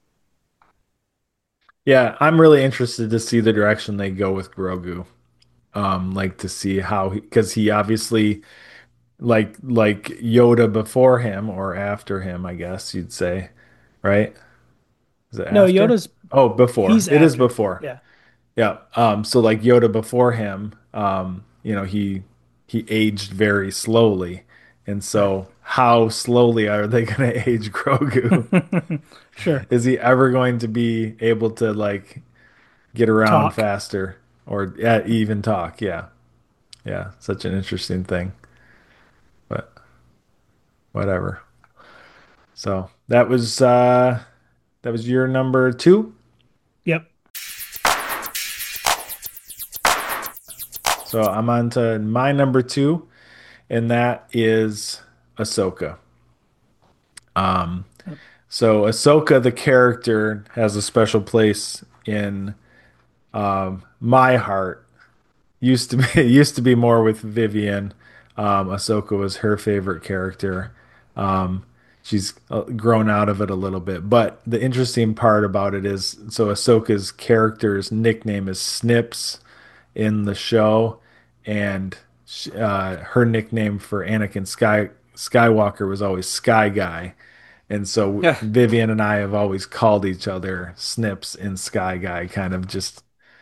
Yeah, I'm really interested to see the direction they go with Grogu. Like to see how because he obviously like Yoda before him or after him, I guess you'd say, right? Is it no, after? Yoda's Oh, before. he's It is after. before. Yeah, Yeah. So like Yoda before him, he aged very slowly. And right. so how slowly are they going to age Grogu? Sure. Is he ever going to be able to like get around Talk. faster or even talk? Yeah. Yeah. Such an interesting thing. But whatever. So that was your number two. Yep. So I'm on to my number two. and that is Ahsoka. So Ahsoka, the character, has a special place in my heart. Used to be used to be more with Vivian. Ahsoka was her favorite character. Um, she's grown out of it a little bit, but the interesting part about it is, so Ahsoka's character's nickname is Snips in the show, and her nickname for Anakin Skywalker was always Sky Guy. And so Yeah. Vivian and I have always called each other Snips and Sky Guy, kind of just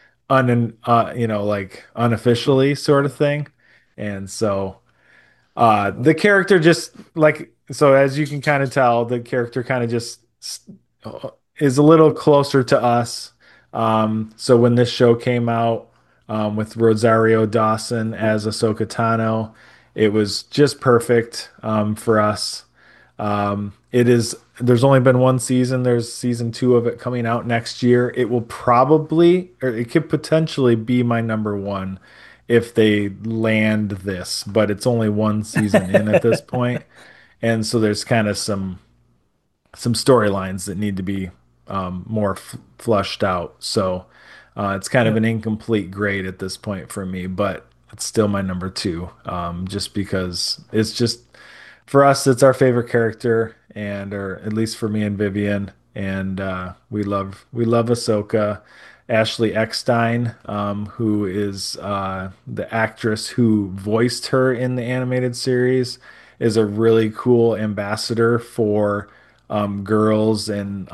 like unofficially sort of thing. And so the character just like, so as you can kind of tell, the character kind of just is a little closer to us. So when this show came out, with Rosario Dawson as Ahsoka Tano, it was just perfect for us. There's only been one season. There's season two of it coming out next year. It will probably, or it could potentially be my number one if they land this, but it's only one season in at this point. And so there's kind of some storylines that need to be more flushed out. So it's kind of Yep. an incomplete grade at this point for me, but it's still my number two, just because it's just for us, it's our favorite character, and or at least for me and Vivian, and we love Ahsoka. Ashley Eckstein, who is the actress who voiced her in the animated series, is a really cool ambassador for girls and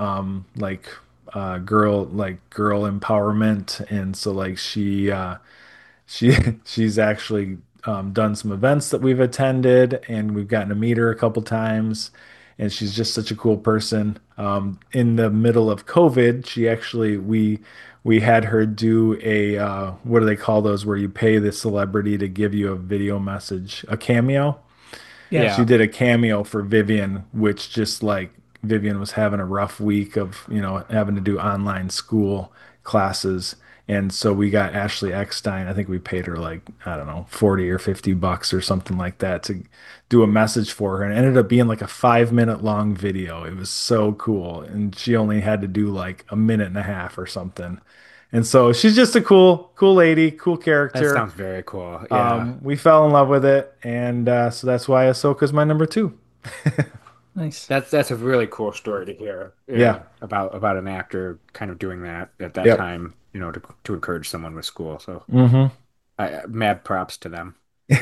girl empowerment, and so like she she's actually done some events that we've attended, and we've gotten to meet her a couple times. And she's just such a cool person. In the middle of COVID, she actually we had her do a what do they call those where you pay the celebrity to give you a video message, a cameo. Yeah. She Yeah. did a cameo for Vivian, which just like Vivian was having a rough week of, having to do online school classes. And so we got Ashley Eckstein. I think we paid her like, I don't know, 40 or $50 or something like that to do a message for her. And it ended up being like a 5 minute long video. It was so cool. And she only had to do like a minute and a half or something. And so she's just a cool lady, cool That character. sounds very cool. Yeah. We fell in love with it, and so that's why Ahsoka's my number two. Nice. That's a really cool story to hear, Yeah. about an actor kind of doing that at that Yep. time, to encourage someone with school. So Hmm. mad props to them.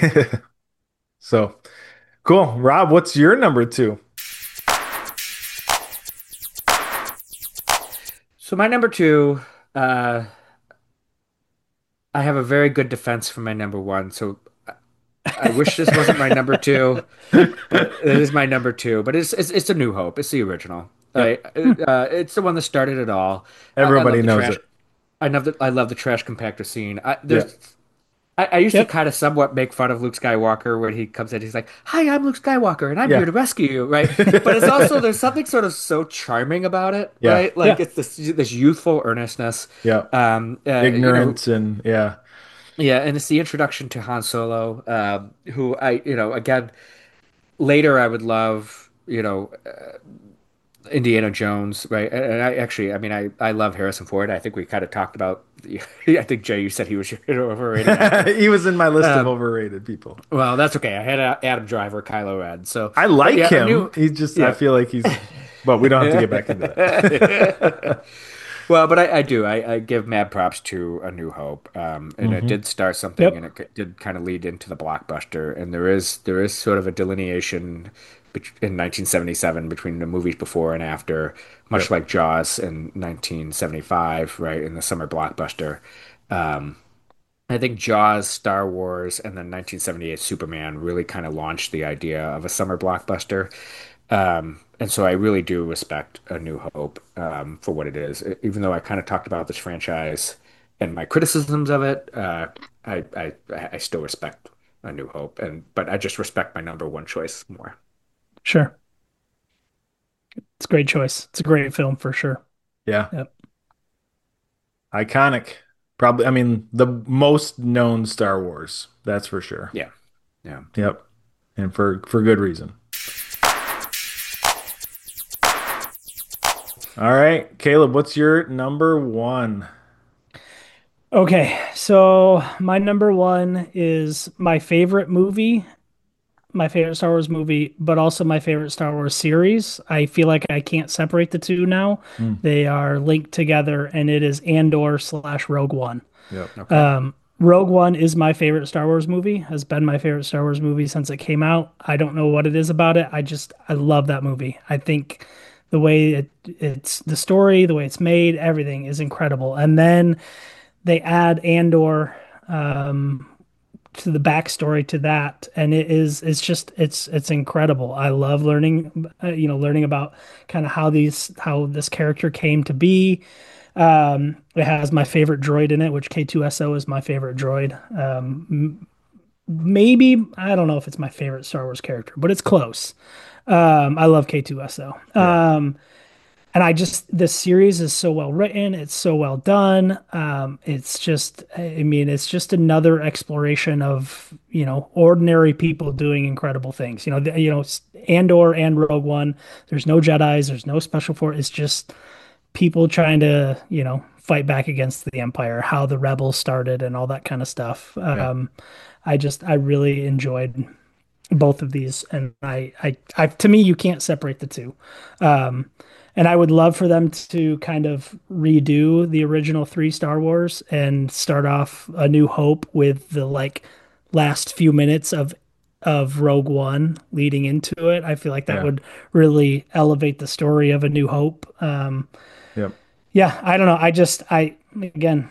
So cool. Rob, what's your number two? So my number two, uh, I have a very good defense for my number one. So I wish this wasn't my number two, but it is my number two. But it's A New Hope. It's the original. Yep. It's the one that started it all. I Everybody love the knows trash. it. I love the trash compactor scene. Yeah. I used to Yep. kind of somewhat make fun of Luke Skywalker when he comes in. He's like, "Hi, I'm Luke Skywalker, and I'm here Yeah. to rescue you," right? But it's also there's something sort of so charming about it, Yeah. right? Like Yeah. it's this youthful earnestness. Yeah. Um, uh, you know, Ignorance and yeah. yeah, and it's the introduction to Han Solo, who again later I would love, Indiana Jones, right? And I mean, I love Harrison Ford. I think we kind of talked about. I think Jay, you said he was your overrated actor. He was in my list of Um, overrated people. Well, that's okay. I had Adam Driver, Kylo Ren. So, I but like yeah, I him. knew. I Yeah. feel like but we don't have to get back into that. Well, but I do. I give mad props to A New Hope, and it Hmm. did start something, Yep. and did kind of lead into the blockbuster. And there is sort of a delineation in 1977 between the movies before and after, much Yep. like Jaws in 1975, right, in the summer blockbuster. Um, I think Jaws, Star Wars, and then 1978 Superman really kind of launched the idea of a summer blockbuster. And so I really do respect A New Hope, for what it is. Even though I kind of talked about this franchise and my criticisms of it, I still respect A New Hope, but I just respect my number one choice more. Sure. It's a great choice. It's a great film for sure. Yeah. Yep. Iconic. Probably, I mean, the most known Star Wars. That's for sure. Yeah, yeah. Yep. and for good reason. All right, Caleb, what's your number one? Okay, so my number one is my favorite movie, my favorite Star Wars movie, but also my favorite Star Wars series. I feel like I can't separate the two now. Hmm. They are linked together, and it is Andor slash Rogue One. Yep. Okay. Rogue One is my favorite Star Wars movie, has been my favorite Star Wars movie since it came out. I don't know what it is about it. I love that movie. I think the way it's the story, the way it's made, everything is incredible. And then they add Andor to the backstory to that, and it's incredible. I love learning, learning about kind of how this character came to be. It has my favorite droid in it, which K2SO is my favorite droid. Maybe I don't know if it's my favorite Star Wars character, but it's close. I love K2SO. Yeah. And this series is so well written. It's so well done. It's just another exploration of, ordinary people doing incredible things. Andor and Rogue One, there's no Jedis, there's no special force. It's just people trying to, fight back against the Empire, how the rebels started and all that kind of stuff. Yeah. I really enjoyed both of these, and to me, you can't separate the two. And I would love for them to kind of redo the original three Star Wars and start off A New Hope with the last few minutes of Rogue One leading into it. I feel like that Yeah. would really elevate the story of A New Hope. Yep. Yeah, I don't know. Again,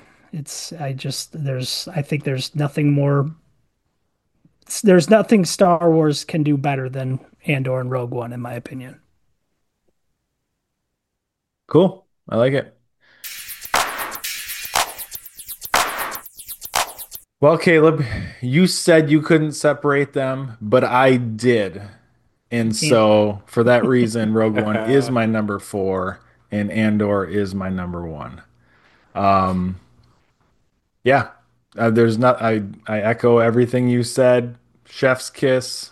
I think there's nothing Star Wars can do better than Andor and Rogue One, in my opinion. Cool. I like it. Well, Caleb, you said you couldn't separate them, but I did. And Can't. so for that reason, Rogue One is my number four and Andor is my number one. Um, yeah, there's not, I echo everything you said. Chef's kiss.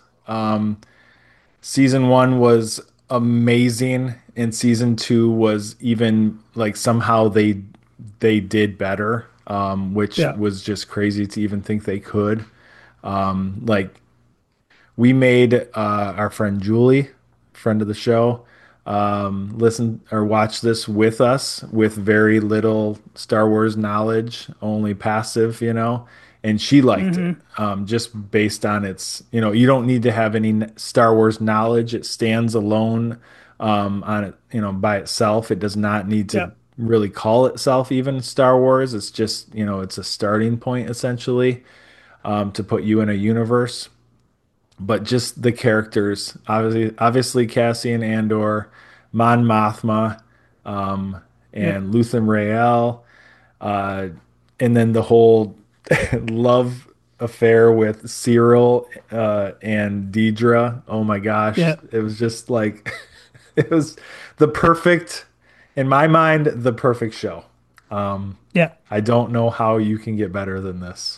Season one was amazing, and season two was even like somehow they did better, which Yeah. was just crazy to even think they could. Like we made our friend Julie, friend of the show, listen or watch this with us with very little Star Wars knowledge, only passive, and she liked it. Hmm. Just based on you don't need to have any Star Wars knowledge. It stands alone on it, by itself. It does not need Yeah. to really call itself even Star Wars. It's just, it's a starting point essentially to put you in a universe, but just the characters, obviously Cassian Andor, Mon Mothma, Yep. and Luthen Rael, uh, and then the whole love affair with Cyril and Deidre. Oh my gosh, Yep. it was just like it was the perfect, in my mind, the perfect show. Yeah. I don't know how you can get better than this.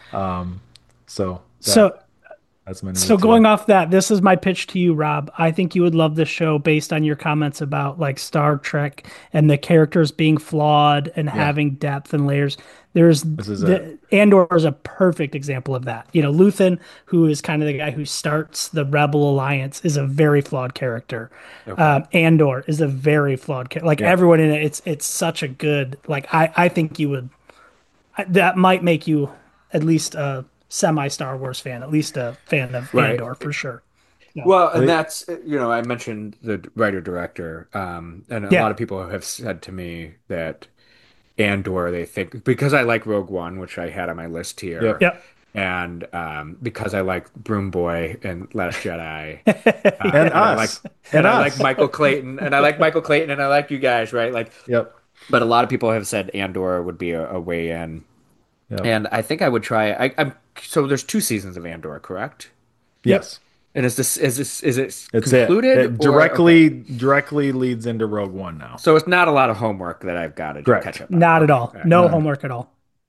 So So that's my number So two. going off that, this is my pitch to you, Rob. I think you would love this show based on your comments about like Star Trek and the characters being flawed and Yeah. having depth and layers. There's This is it. Andor is a perfect example of that. Luthen, who is kind of the guy who starts the Rebel Alliance, is a very flawed character. Okay. Andor is a very flawed character. Like Yeah. everyone in it, it's such a good. Like I think you would. That might make you at least a semi Star Wars fan, at least a fan of Right. Andor for sure. Yeah. Well, and Wait. that's, I mentioned the writer director, and a Yeah. lot of people have said to me that Andor, they think, because I like Rogue One, which I had on my list Yep. here, Yep. and because I like Broom Boy and Last Jedi, And and I like us. and And I like us. Michael Clayton, and I like Michael Clayton, and I like you guys, right? Like, Yep. but a lot of people have said Andor would be a way in, Yep. and I think I would try. I'm so there's two seasons of Andor, correct? Yep. Yes. And is it It's it. concluded It or okay? directly leads into Rogue One now. So it's not a lot of homework that I've got to Correct. catch up on. Not at Okay, all. all right. No None. homework at all.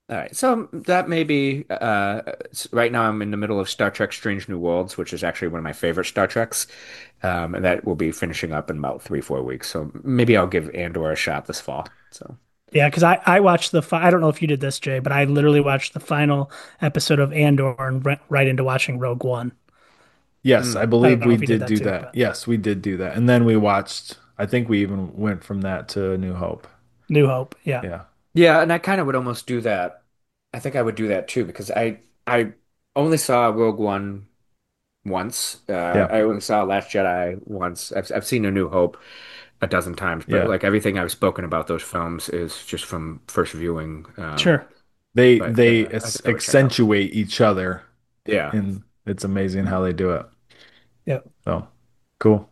All right, so that may be right now I'm in the middle of Star Trek Strange New Worlds, which is actually one of my favorite Star Treks. And that will be finishing up in about 3, 4 weeks. So maybe I'll give Andor a shot this fall. So Yeah, because I watched I don't know if you did this, Jay, but I literally watched the final episode of Andor and went right into watching Rogue One. Yes, I mm. I don't believe know we if you did did that do too, that. but Yes, we did do that. And then we watched, I think we even went from that to New Hope. New Hope. Yeah. Yeah. Yeah, and I kind of would almost do that. I think I would do that too because I only saw Rogue One once. Yeah. I only saw Last Jedi once. I've seen A New Hope a dozen times, but Yeah. like everything I've spoken about those films is just from first viewing. Sure. They I think I would check out. accentuate each other, Yeah. and it's amazing how they do it. Yeah. So cool.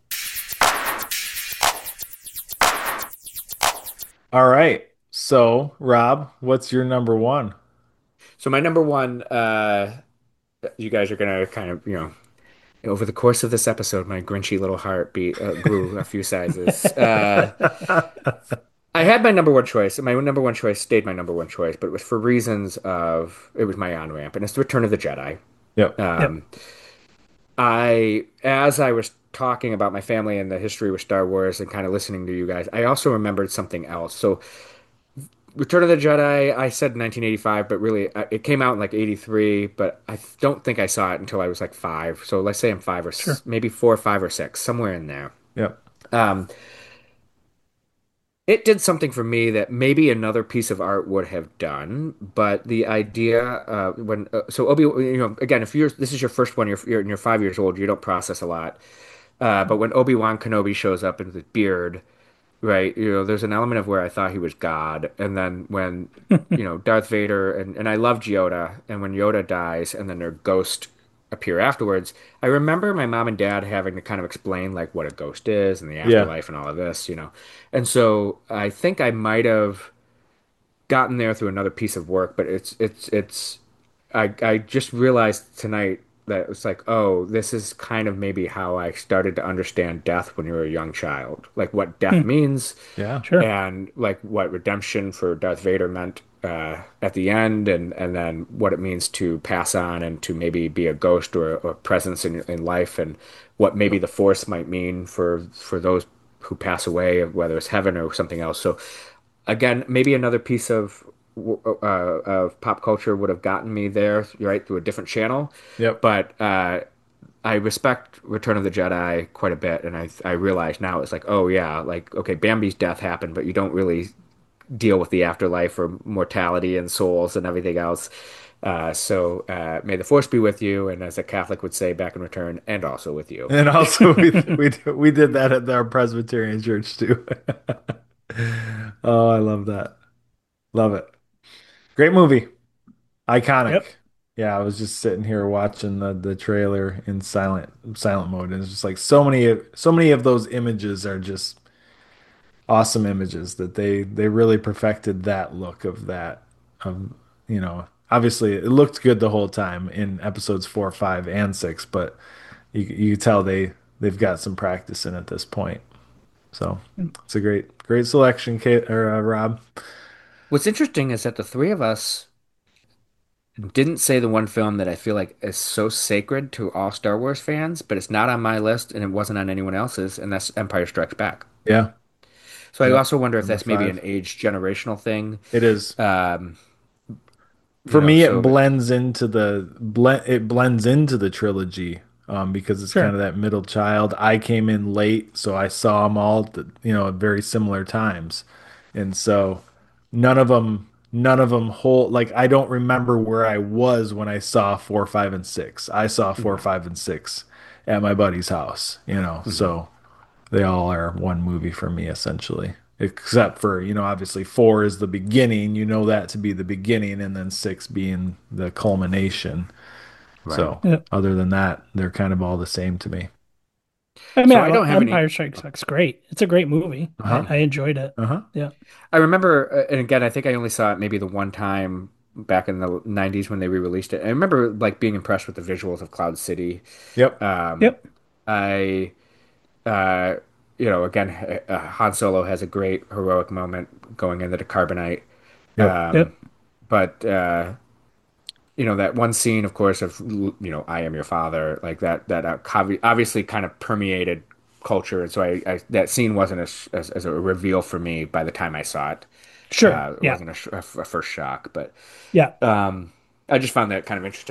All right. So, Rob, what's your number one? So my number one, you guys are gonna kind of, over the course of this episode, my grinchy little heart grew a few sizes. I had my number one choice, and my number one choice stayed my number one choice, but it was for reasons of it was my on-ramp, and it's the Return of the Jedi. Yep. Yep. Um, as I was talking about my family and the history with Star Wars and kind of listening to you guys, I also remembered something else. So Return of the Jedi, I said 1985, but really it came out in like 83, but I don't think I saw it until I was like five. So let's say I'm five or Sure. maybe four, five or six, somewhere in there. Yep. Um, it did something for me that maybe another piece of art would have done, but the idea so Obi, again, if you're this is your first one, you're 5 years old, you don't process a lot. But when Obi-Wan Kenobi shows up in the beard, right? There's an element of where I thought he was God, and then when, Darth Vader and I loved Yoda, and when Yoda dies, and then their ghost appear afterwards, I remember my mom and dad having to kind of explain like what a ghost is and the Yeah. afterlife and all of this. And so I think I might have gotten there through another piece of work, but it's I just realized tonight that it's like, oh, this is kind of maybe how I started to understand death when you were a young child, like what death Hmm. means Yeah. Sure. and like what redemption for Darth Vader meant at the end, and then what it means to pass on and to maybe be a ghost or a presence in life, and what maybe the Force might mean for those who pass away, whether it's heaven or something else. So again, maybe another piece of pop culture would have gotten me there, right, through a different channel. Yep. But I respect Return of the Jedi quite a bit, and I realize now it's like, oh yeah, like okay, Bambi's death happened, but you don't really deal with the afterlife or mortality and souls and everything else. So may the Force be with you, and as a Catholic would say back in Return, and also with you. And also we did that at our Presbyterian church too. Oh, I love that. Love it. Great movie. Iconic. Yep. Yeah, I was just sitting here watching the trailer in silent mode, and it's just like so many of those images are just awesome images that they really perfected that look of that. Obviously it looked good the whole time in episodes 4, 5, and 6, but you tell they've got some practice in at this point. So it's a great selection, Kate or Rob. What's interesting is that the three of us didn't say the one film that I feel like is so sacred to all Star Wars fans, but it's not on my list and it wasn't on anyone else's, and that's Empire Strikes Back. Yeah. So I Yep. also wonder if Number that's maybe an 5. age generational thing. It is. Um, For me, it so blends into the trilogy, because it's kind Sure. of that middle child. I came in late, so I saw them all at very similar times, and so none of them hold like I don't remember where I was when I saw 4, 5, and 6. I saw 4, Mhm, 5, and 6 at my buddy's house, mhm. so they all are one movie for me essentially. Except for, obviously 4 is the beginning, that to be the beginning, and then 6 being the culmination. Right. So, Yep. other than that, they're kind of all the same to me. I mean, So I don't have any. Empire Strikes Back's great. It's a great movie. I, Uh-huh. I enjoyed it. Uh-huh. Yeah. I remember, and again, I think I only saw it maybe the one time back in the 90s when they re-released it. I remember like being impressed with the visuals of Cloud City. Yep. Um, Yep. I, uh, again, Han Solo has a great heroic moment going into the carbonite. Yep. Um, Yep. But that one scene, of course, of I am your father, like obviously kind of permeated culture, and so that scene wasn't as a reveal for me by the time I saw it. Sure. It Yeah. wasn't a first shock, but Yeah. I just found that kind of interesting.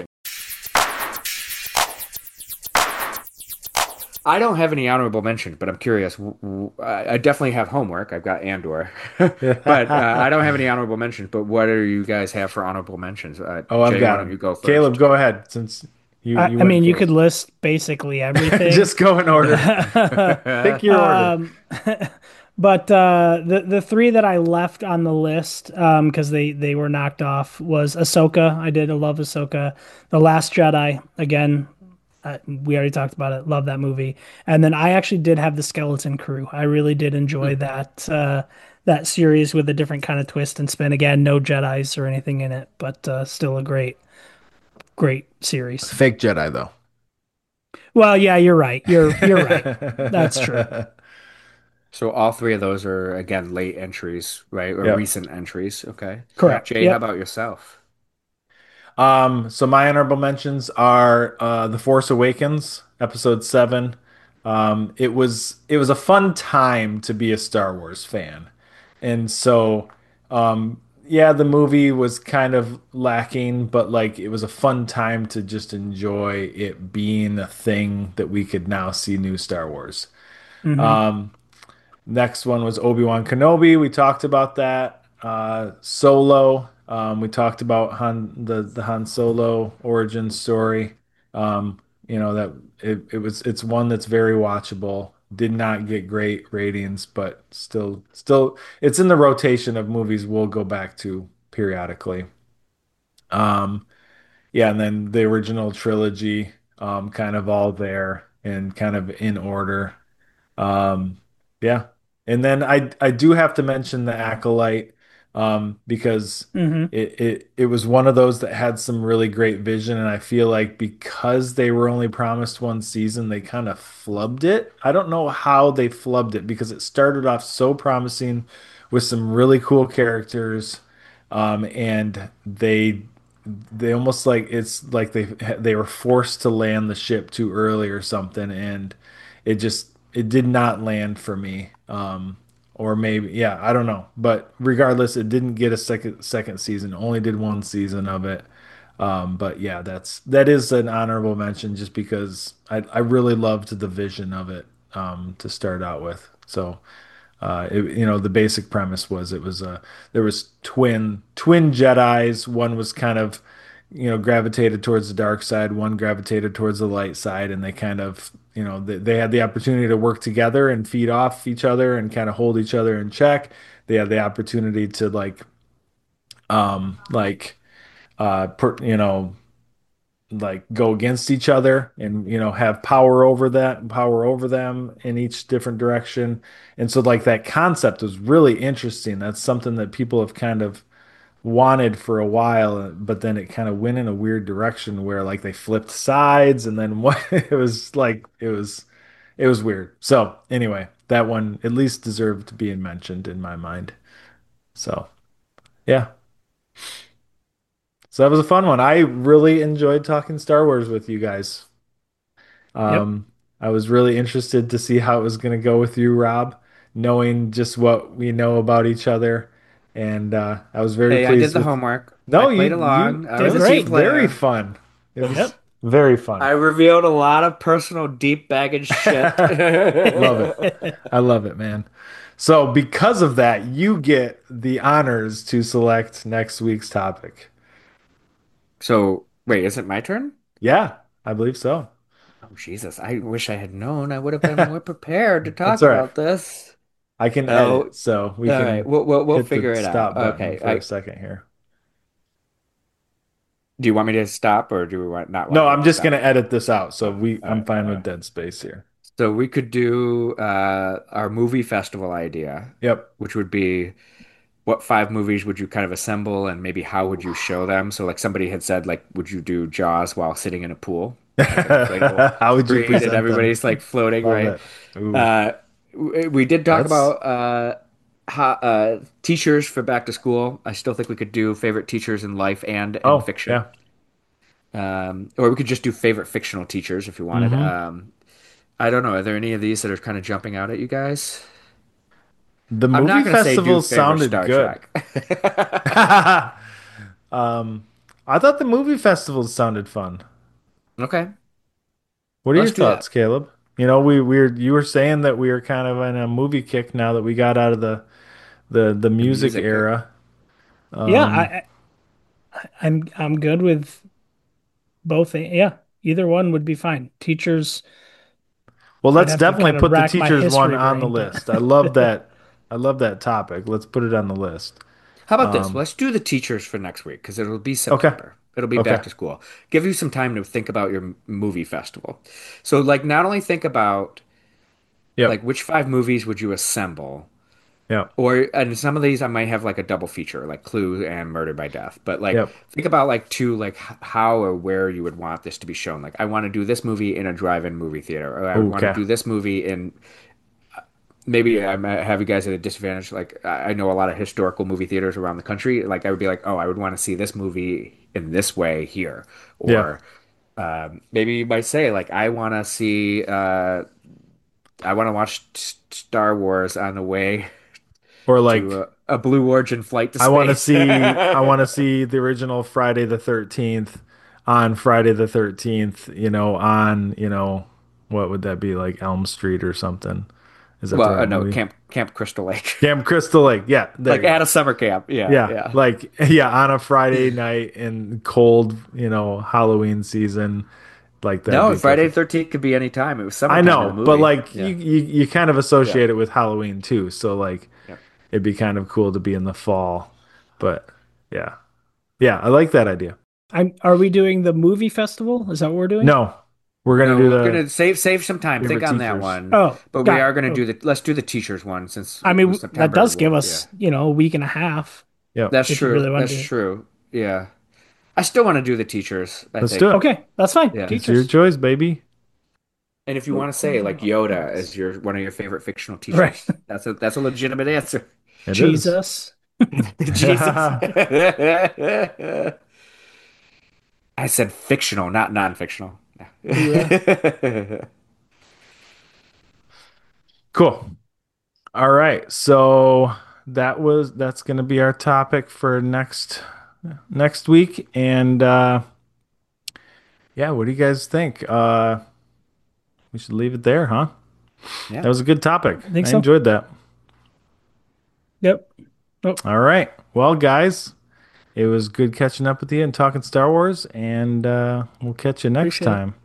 I don't have any honorable mentions, but I'm curious. I definitely have homework. I've got Andor, but I don't have any honorable mentions. But what do you guys have for honorable mentions? Oh, I've Jay, why got don't you him. go Caleb, first? go ahead since you I went mean, you could first. list basically everything. Just go in order. Pick your order. Um, but the three that I left on the list because they were knocked off was Ahsoka. I did love Ahsoka. The Last Jedi again. We already talked about it. Love that movie. And then I actually did have the Skeleton Crew. I really did enjoy that series with a different kind of twist and spin. Again, no Jedi's or anything in it, but still a great series. Fake Jedi though. Well, yeah, you're right. You're right. That's true. So all three of those are again late entries, right? Or Yep. recent entries. Okay. Correct. Jay, how Yep. about yourself? So my honorable mentions are The Force Awakens, episode 7. It was a fun time to be a Star Wars fan. And so yeah, the movie was kind of lacking, but like it was a fun time to just enjoy it being a thing that we could now see new Star Wars. Hmm. Next one was Obi-Wan Kenobi. We talked about that. Solo. We talked about the Han Solo origin story. That it's one that's very watchable. Did not get great ratings, but still it's in the rotation of movies we'll go back to periodically. Um, yeah, and then the original trilogy, kind of all there and kind of in order. Um, yeah. And then I do have to mention the Acolyte, because Hmm. it was one of those that had some really great vision, and I feel like because they were only promised one season, they kind of flubbed it. I don't know how they flubbed it because it started off so promising with some really cool characters, and they almost like it's like they were forced to land the ship too early or something, and it did not land for me. Or maybe, yeah, I don't know, but regardless, it didn't get a second season. Only did one season of it. But yeah, that is an honorable mention just because I really loved the vision of it, to start out with. So the basic premise was there was twin Jedis. One was kind of, gravitated towards the dark side. One gravitated towards the light side, and they kind of, they had the opportunity to work together and feed off each other and kind of hold each other in check. They had the opportunity to like like go against each other and have power over them in each different direction. And so like that concept was really interesting. That's something that people have kind of wanted for a while, but then it kind of went in a weird direction where like they flipped sides, and then what it was weird. So anyway, that one at least deserved being mentioned in my mind. So yeah, so that was a fun one. I really enjoyed talking Star Wars with you guys. Yep. Um, I was really interested to see how it was going to go with you, Rob, knowing just what we know about each other, and I was very Hey, I did pleased the with. No, I No, played you along. I it was Did a was team great. very player. fun. It was Yep. very fun. I revealed a lot of personal deep baggage shit. Love it. I love it, man. So because of that, you get the honors to select next week's topic. So, wait, is it my turn? Yeah, I believe so. Oh, Jesus. I wish I had known. I would have been more prepared to That's talk all right. about this. I can edit, Oh, so we all right. can We'll hit the figure it out. stop button Okay. for a second here. Do you want me to stop or do we not want No, me I'm to just gonna stop? edit this out. So All I'm right. fine with dead space here. So we could do our movie festival idea, Yep. which would be what five movies would you kind of assemble and maybe how would you show them? So like somebody had said, like, would you do Jaws while sitting in a pool? Like an inflatable How would you screen and present them? everybody's like floating, Love right? it. Ooh, Uh, we did talk that's about teachers for back to school. I still think we could do favorite teachers in life and in Oh, fiction. yeah. Or we could just do favorite fictional teachers if you wanted. Hmm. I don't know. Are there any of these that are kind of jumping out at you guys? The I'm not movie going to say do festival favorite sounded Star good. Trek. I thought the movie festivals sounded fun. Okay, What are your let's do thoughts, that. Caleb? You were saying that we were kind of in a movie kick now that we got out of the The music music. era. Yeah, Um, I'm good with both. Yeah, either one would be fine. Teachers, well, I'd let's have to definitely kind of put the rack my teachers one history on the brain, but list. I love that. I love that topic. Let's put it on the list. How about this? Um, Let's do the teachers for next week because it'll be okay. September. It'll be Okay. back to school. Give you some time to think about your movie festival. So, like, not only think about like Yep. which five movies would you assemble, Yep. or and some of these I might have like a double feature, like Clue and Murder by Death. But like, Yep. think about like two, like how or where you would want this to be shown. Like, I want to do this movie in a drive-in movie theater, or I want to Okay. do this movie in maybe I might have you guys at a disadvantage. Like I know a lot of historical movie theaters around the country. Like I would be like, oh, I would want to see this movie in this way here, Yeah. or maybe you might say like I want to see, I want to watch Star Wars on the way Or to like a Blue Origin flight to I want to space. see I want to see the original Friday the 13th on Friday the 13th, on, what would that be, like Elm Street or something? Is that the Well, right no, movie? Camp Crystal Lake, Camp Crystal Lake. Yeah, there like you at go. a summer camp. Yeah, Yeah, yeah. like yeah, on a Friday night in cold, Halloween season, like that'd No, be Friday the perfect. 13th could be any time. It was I summertime in the know, but movie. like Yeah, you kind of yeah, associate it with Halloween too, so like yeah. it'd be kind of cool to be in the fall. But yeah. Yeah, I like that idea. are we doing the movie festival? Is that what we're doing? No, we're gonna No, do we're the gonna save some time. Think favorite on that teachers. one. Oh, But we got are it. gonna Oh, do let's do the teachers one since I it was mean, that September. does give Well, yeah. us, a week and a half Yep, That's if you really true. want That's to do it. true. Yeah. I still want to do the teachers, I let's do think. it. Okay, that's fine. Yeah. It's your Teachers. choice, baby. And if you want to say like Yoda as your one of your favorite fictional Right. teachers, that's a legitimate answer. It is. Jesus. Jesus. I said fictional, not non-fictional. Yeah. Cool. All right. So that's gonna be our topic for next week. And yeah, what do you guys think? We should leave it there, huh? Yeah. That was a good topic. I think I so. enjoyed that. Yep. Oh, All right. Well, guys, it was good catching up with you and talking Star Wars, and we'll catch you next appreciate it. time.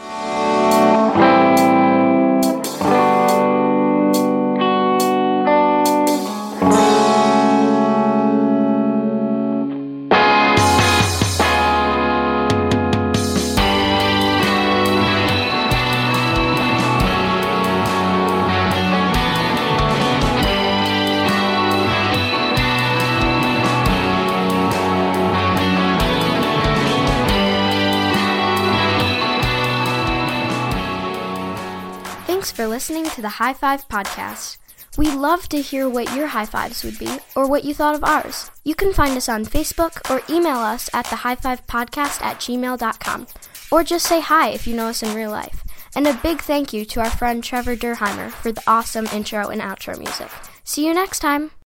Thanks for listening to the High Five Podcast. We love to hear what your high fives would be or what you thought of ours. You can find us on Facebook or email us at thehighfivepodcast@gmail.com, or just say hi if you know us in real life. And a big thank you to our friend Trevor Durheimer for the awesome intro and outro music. See you next time.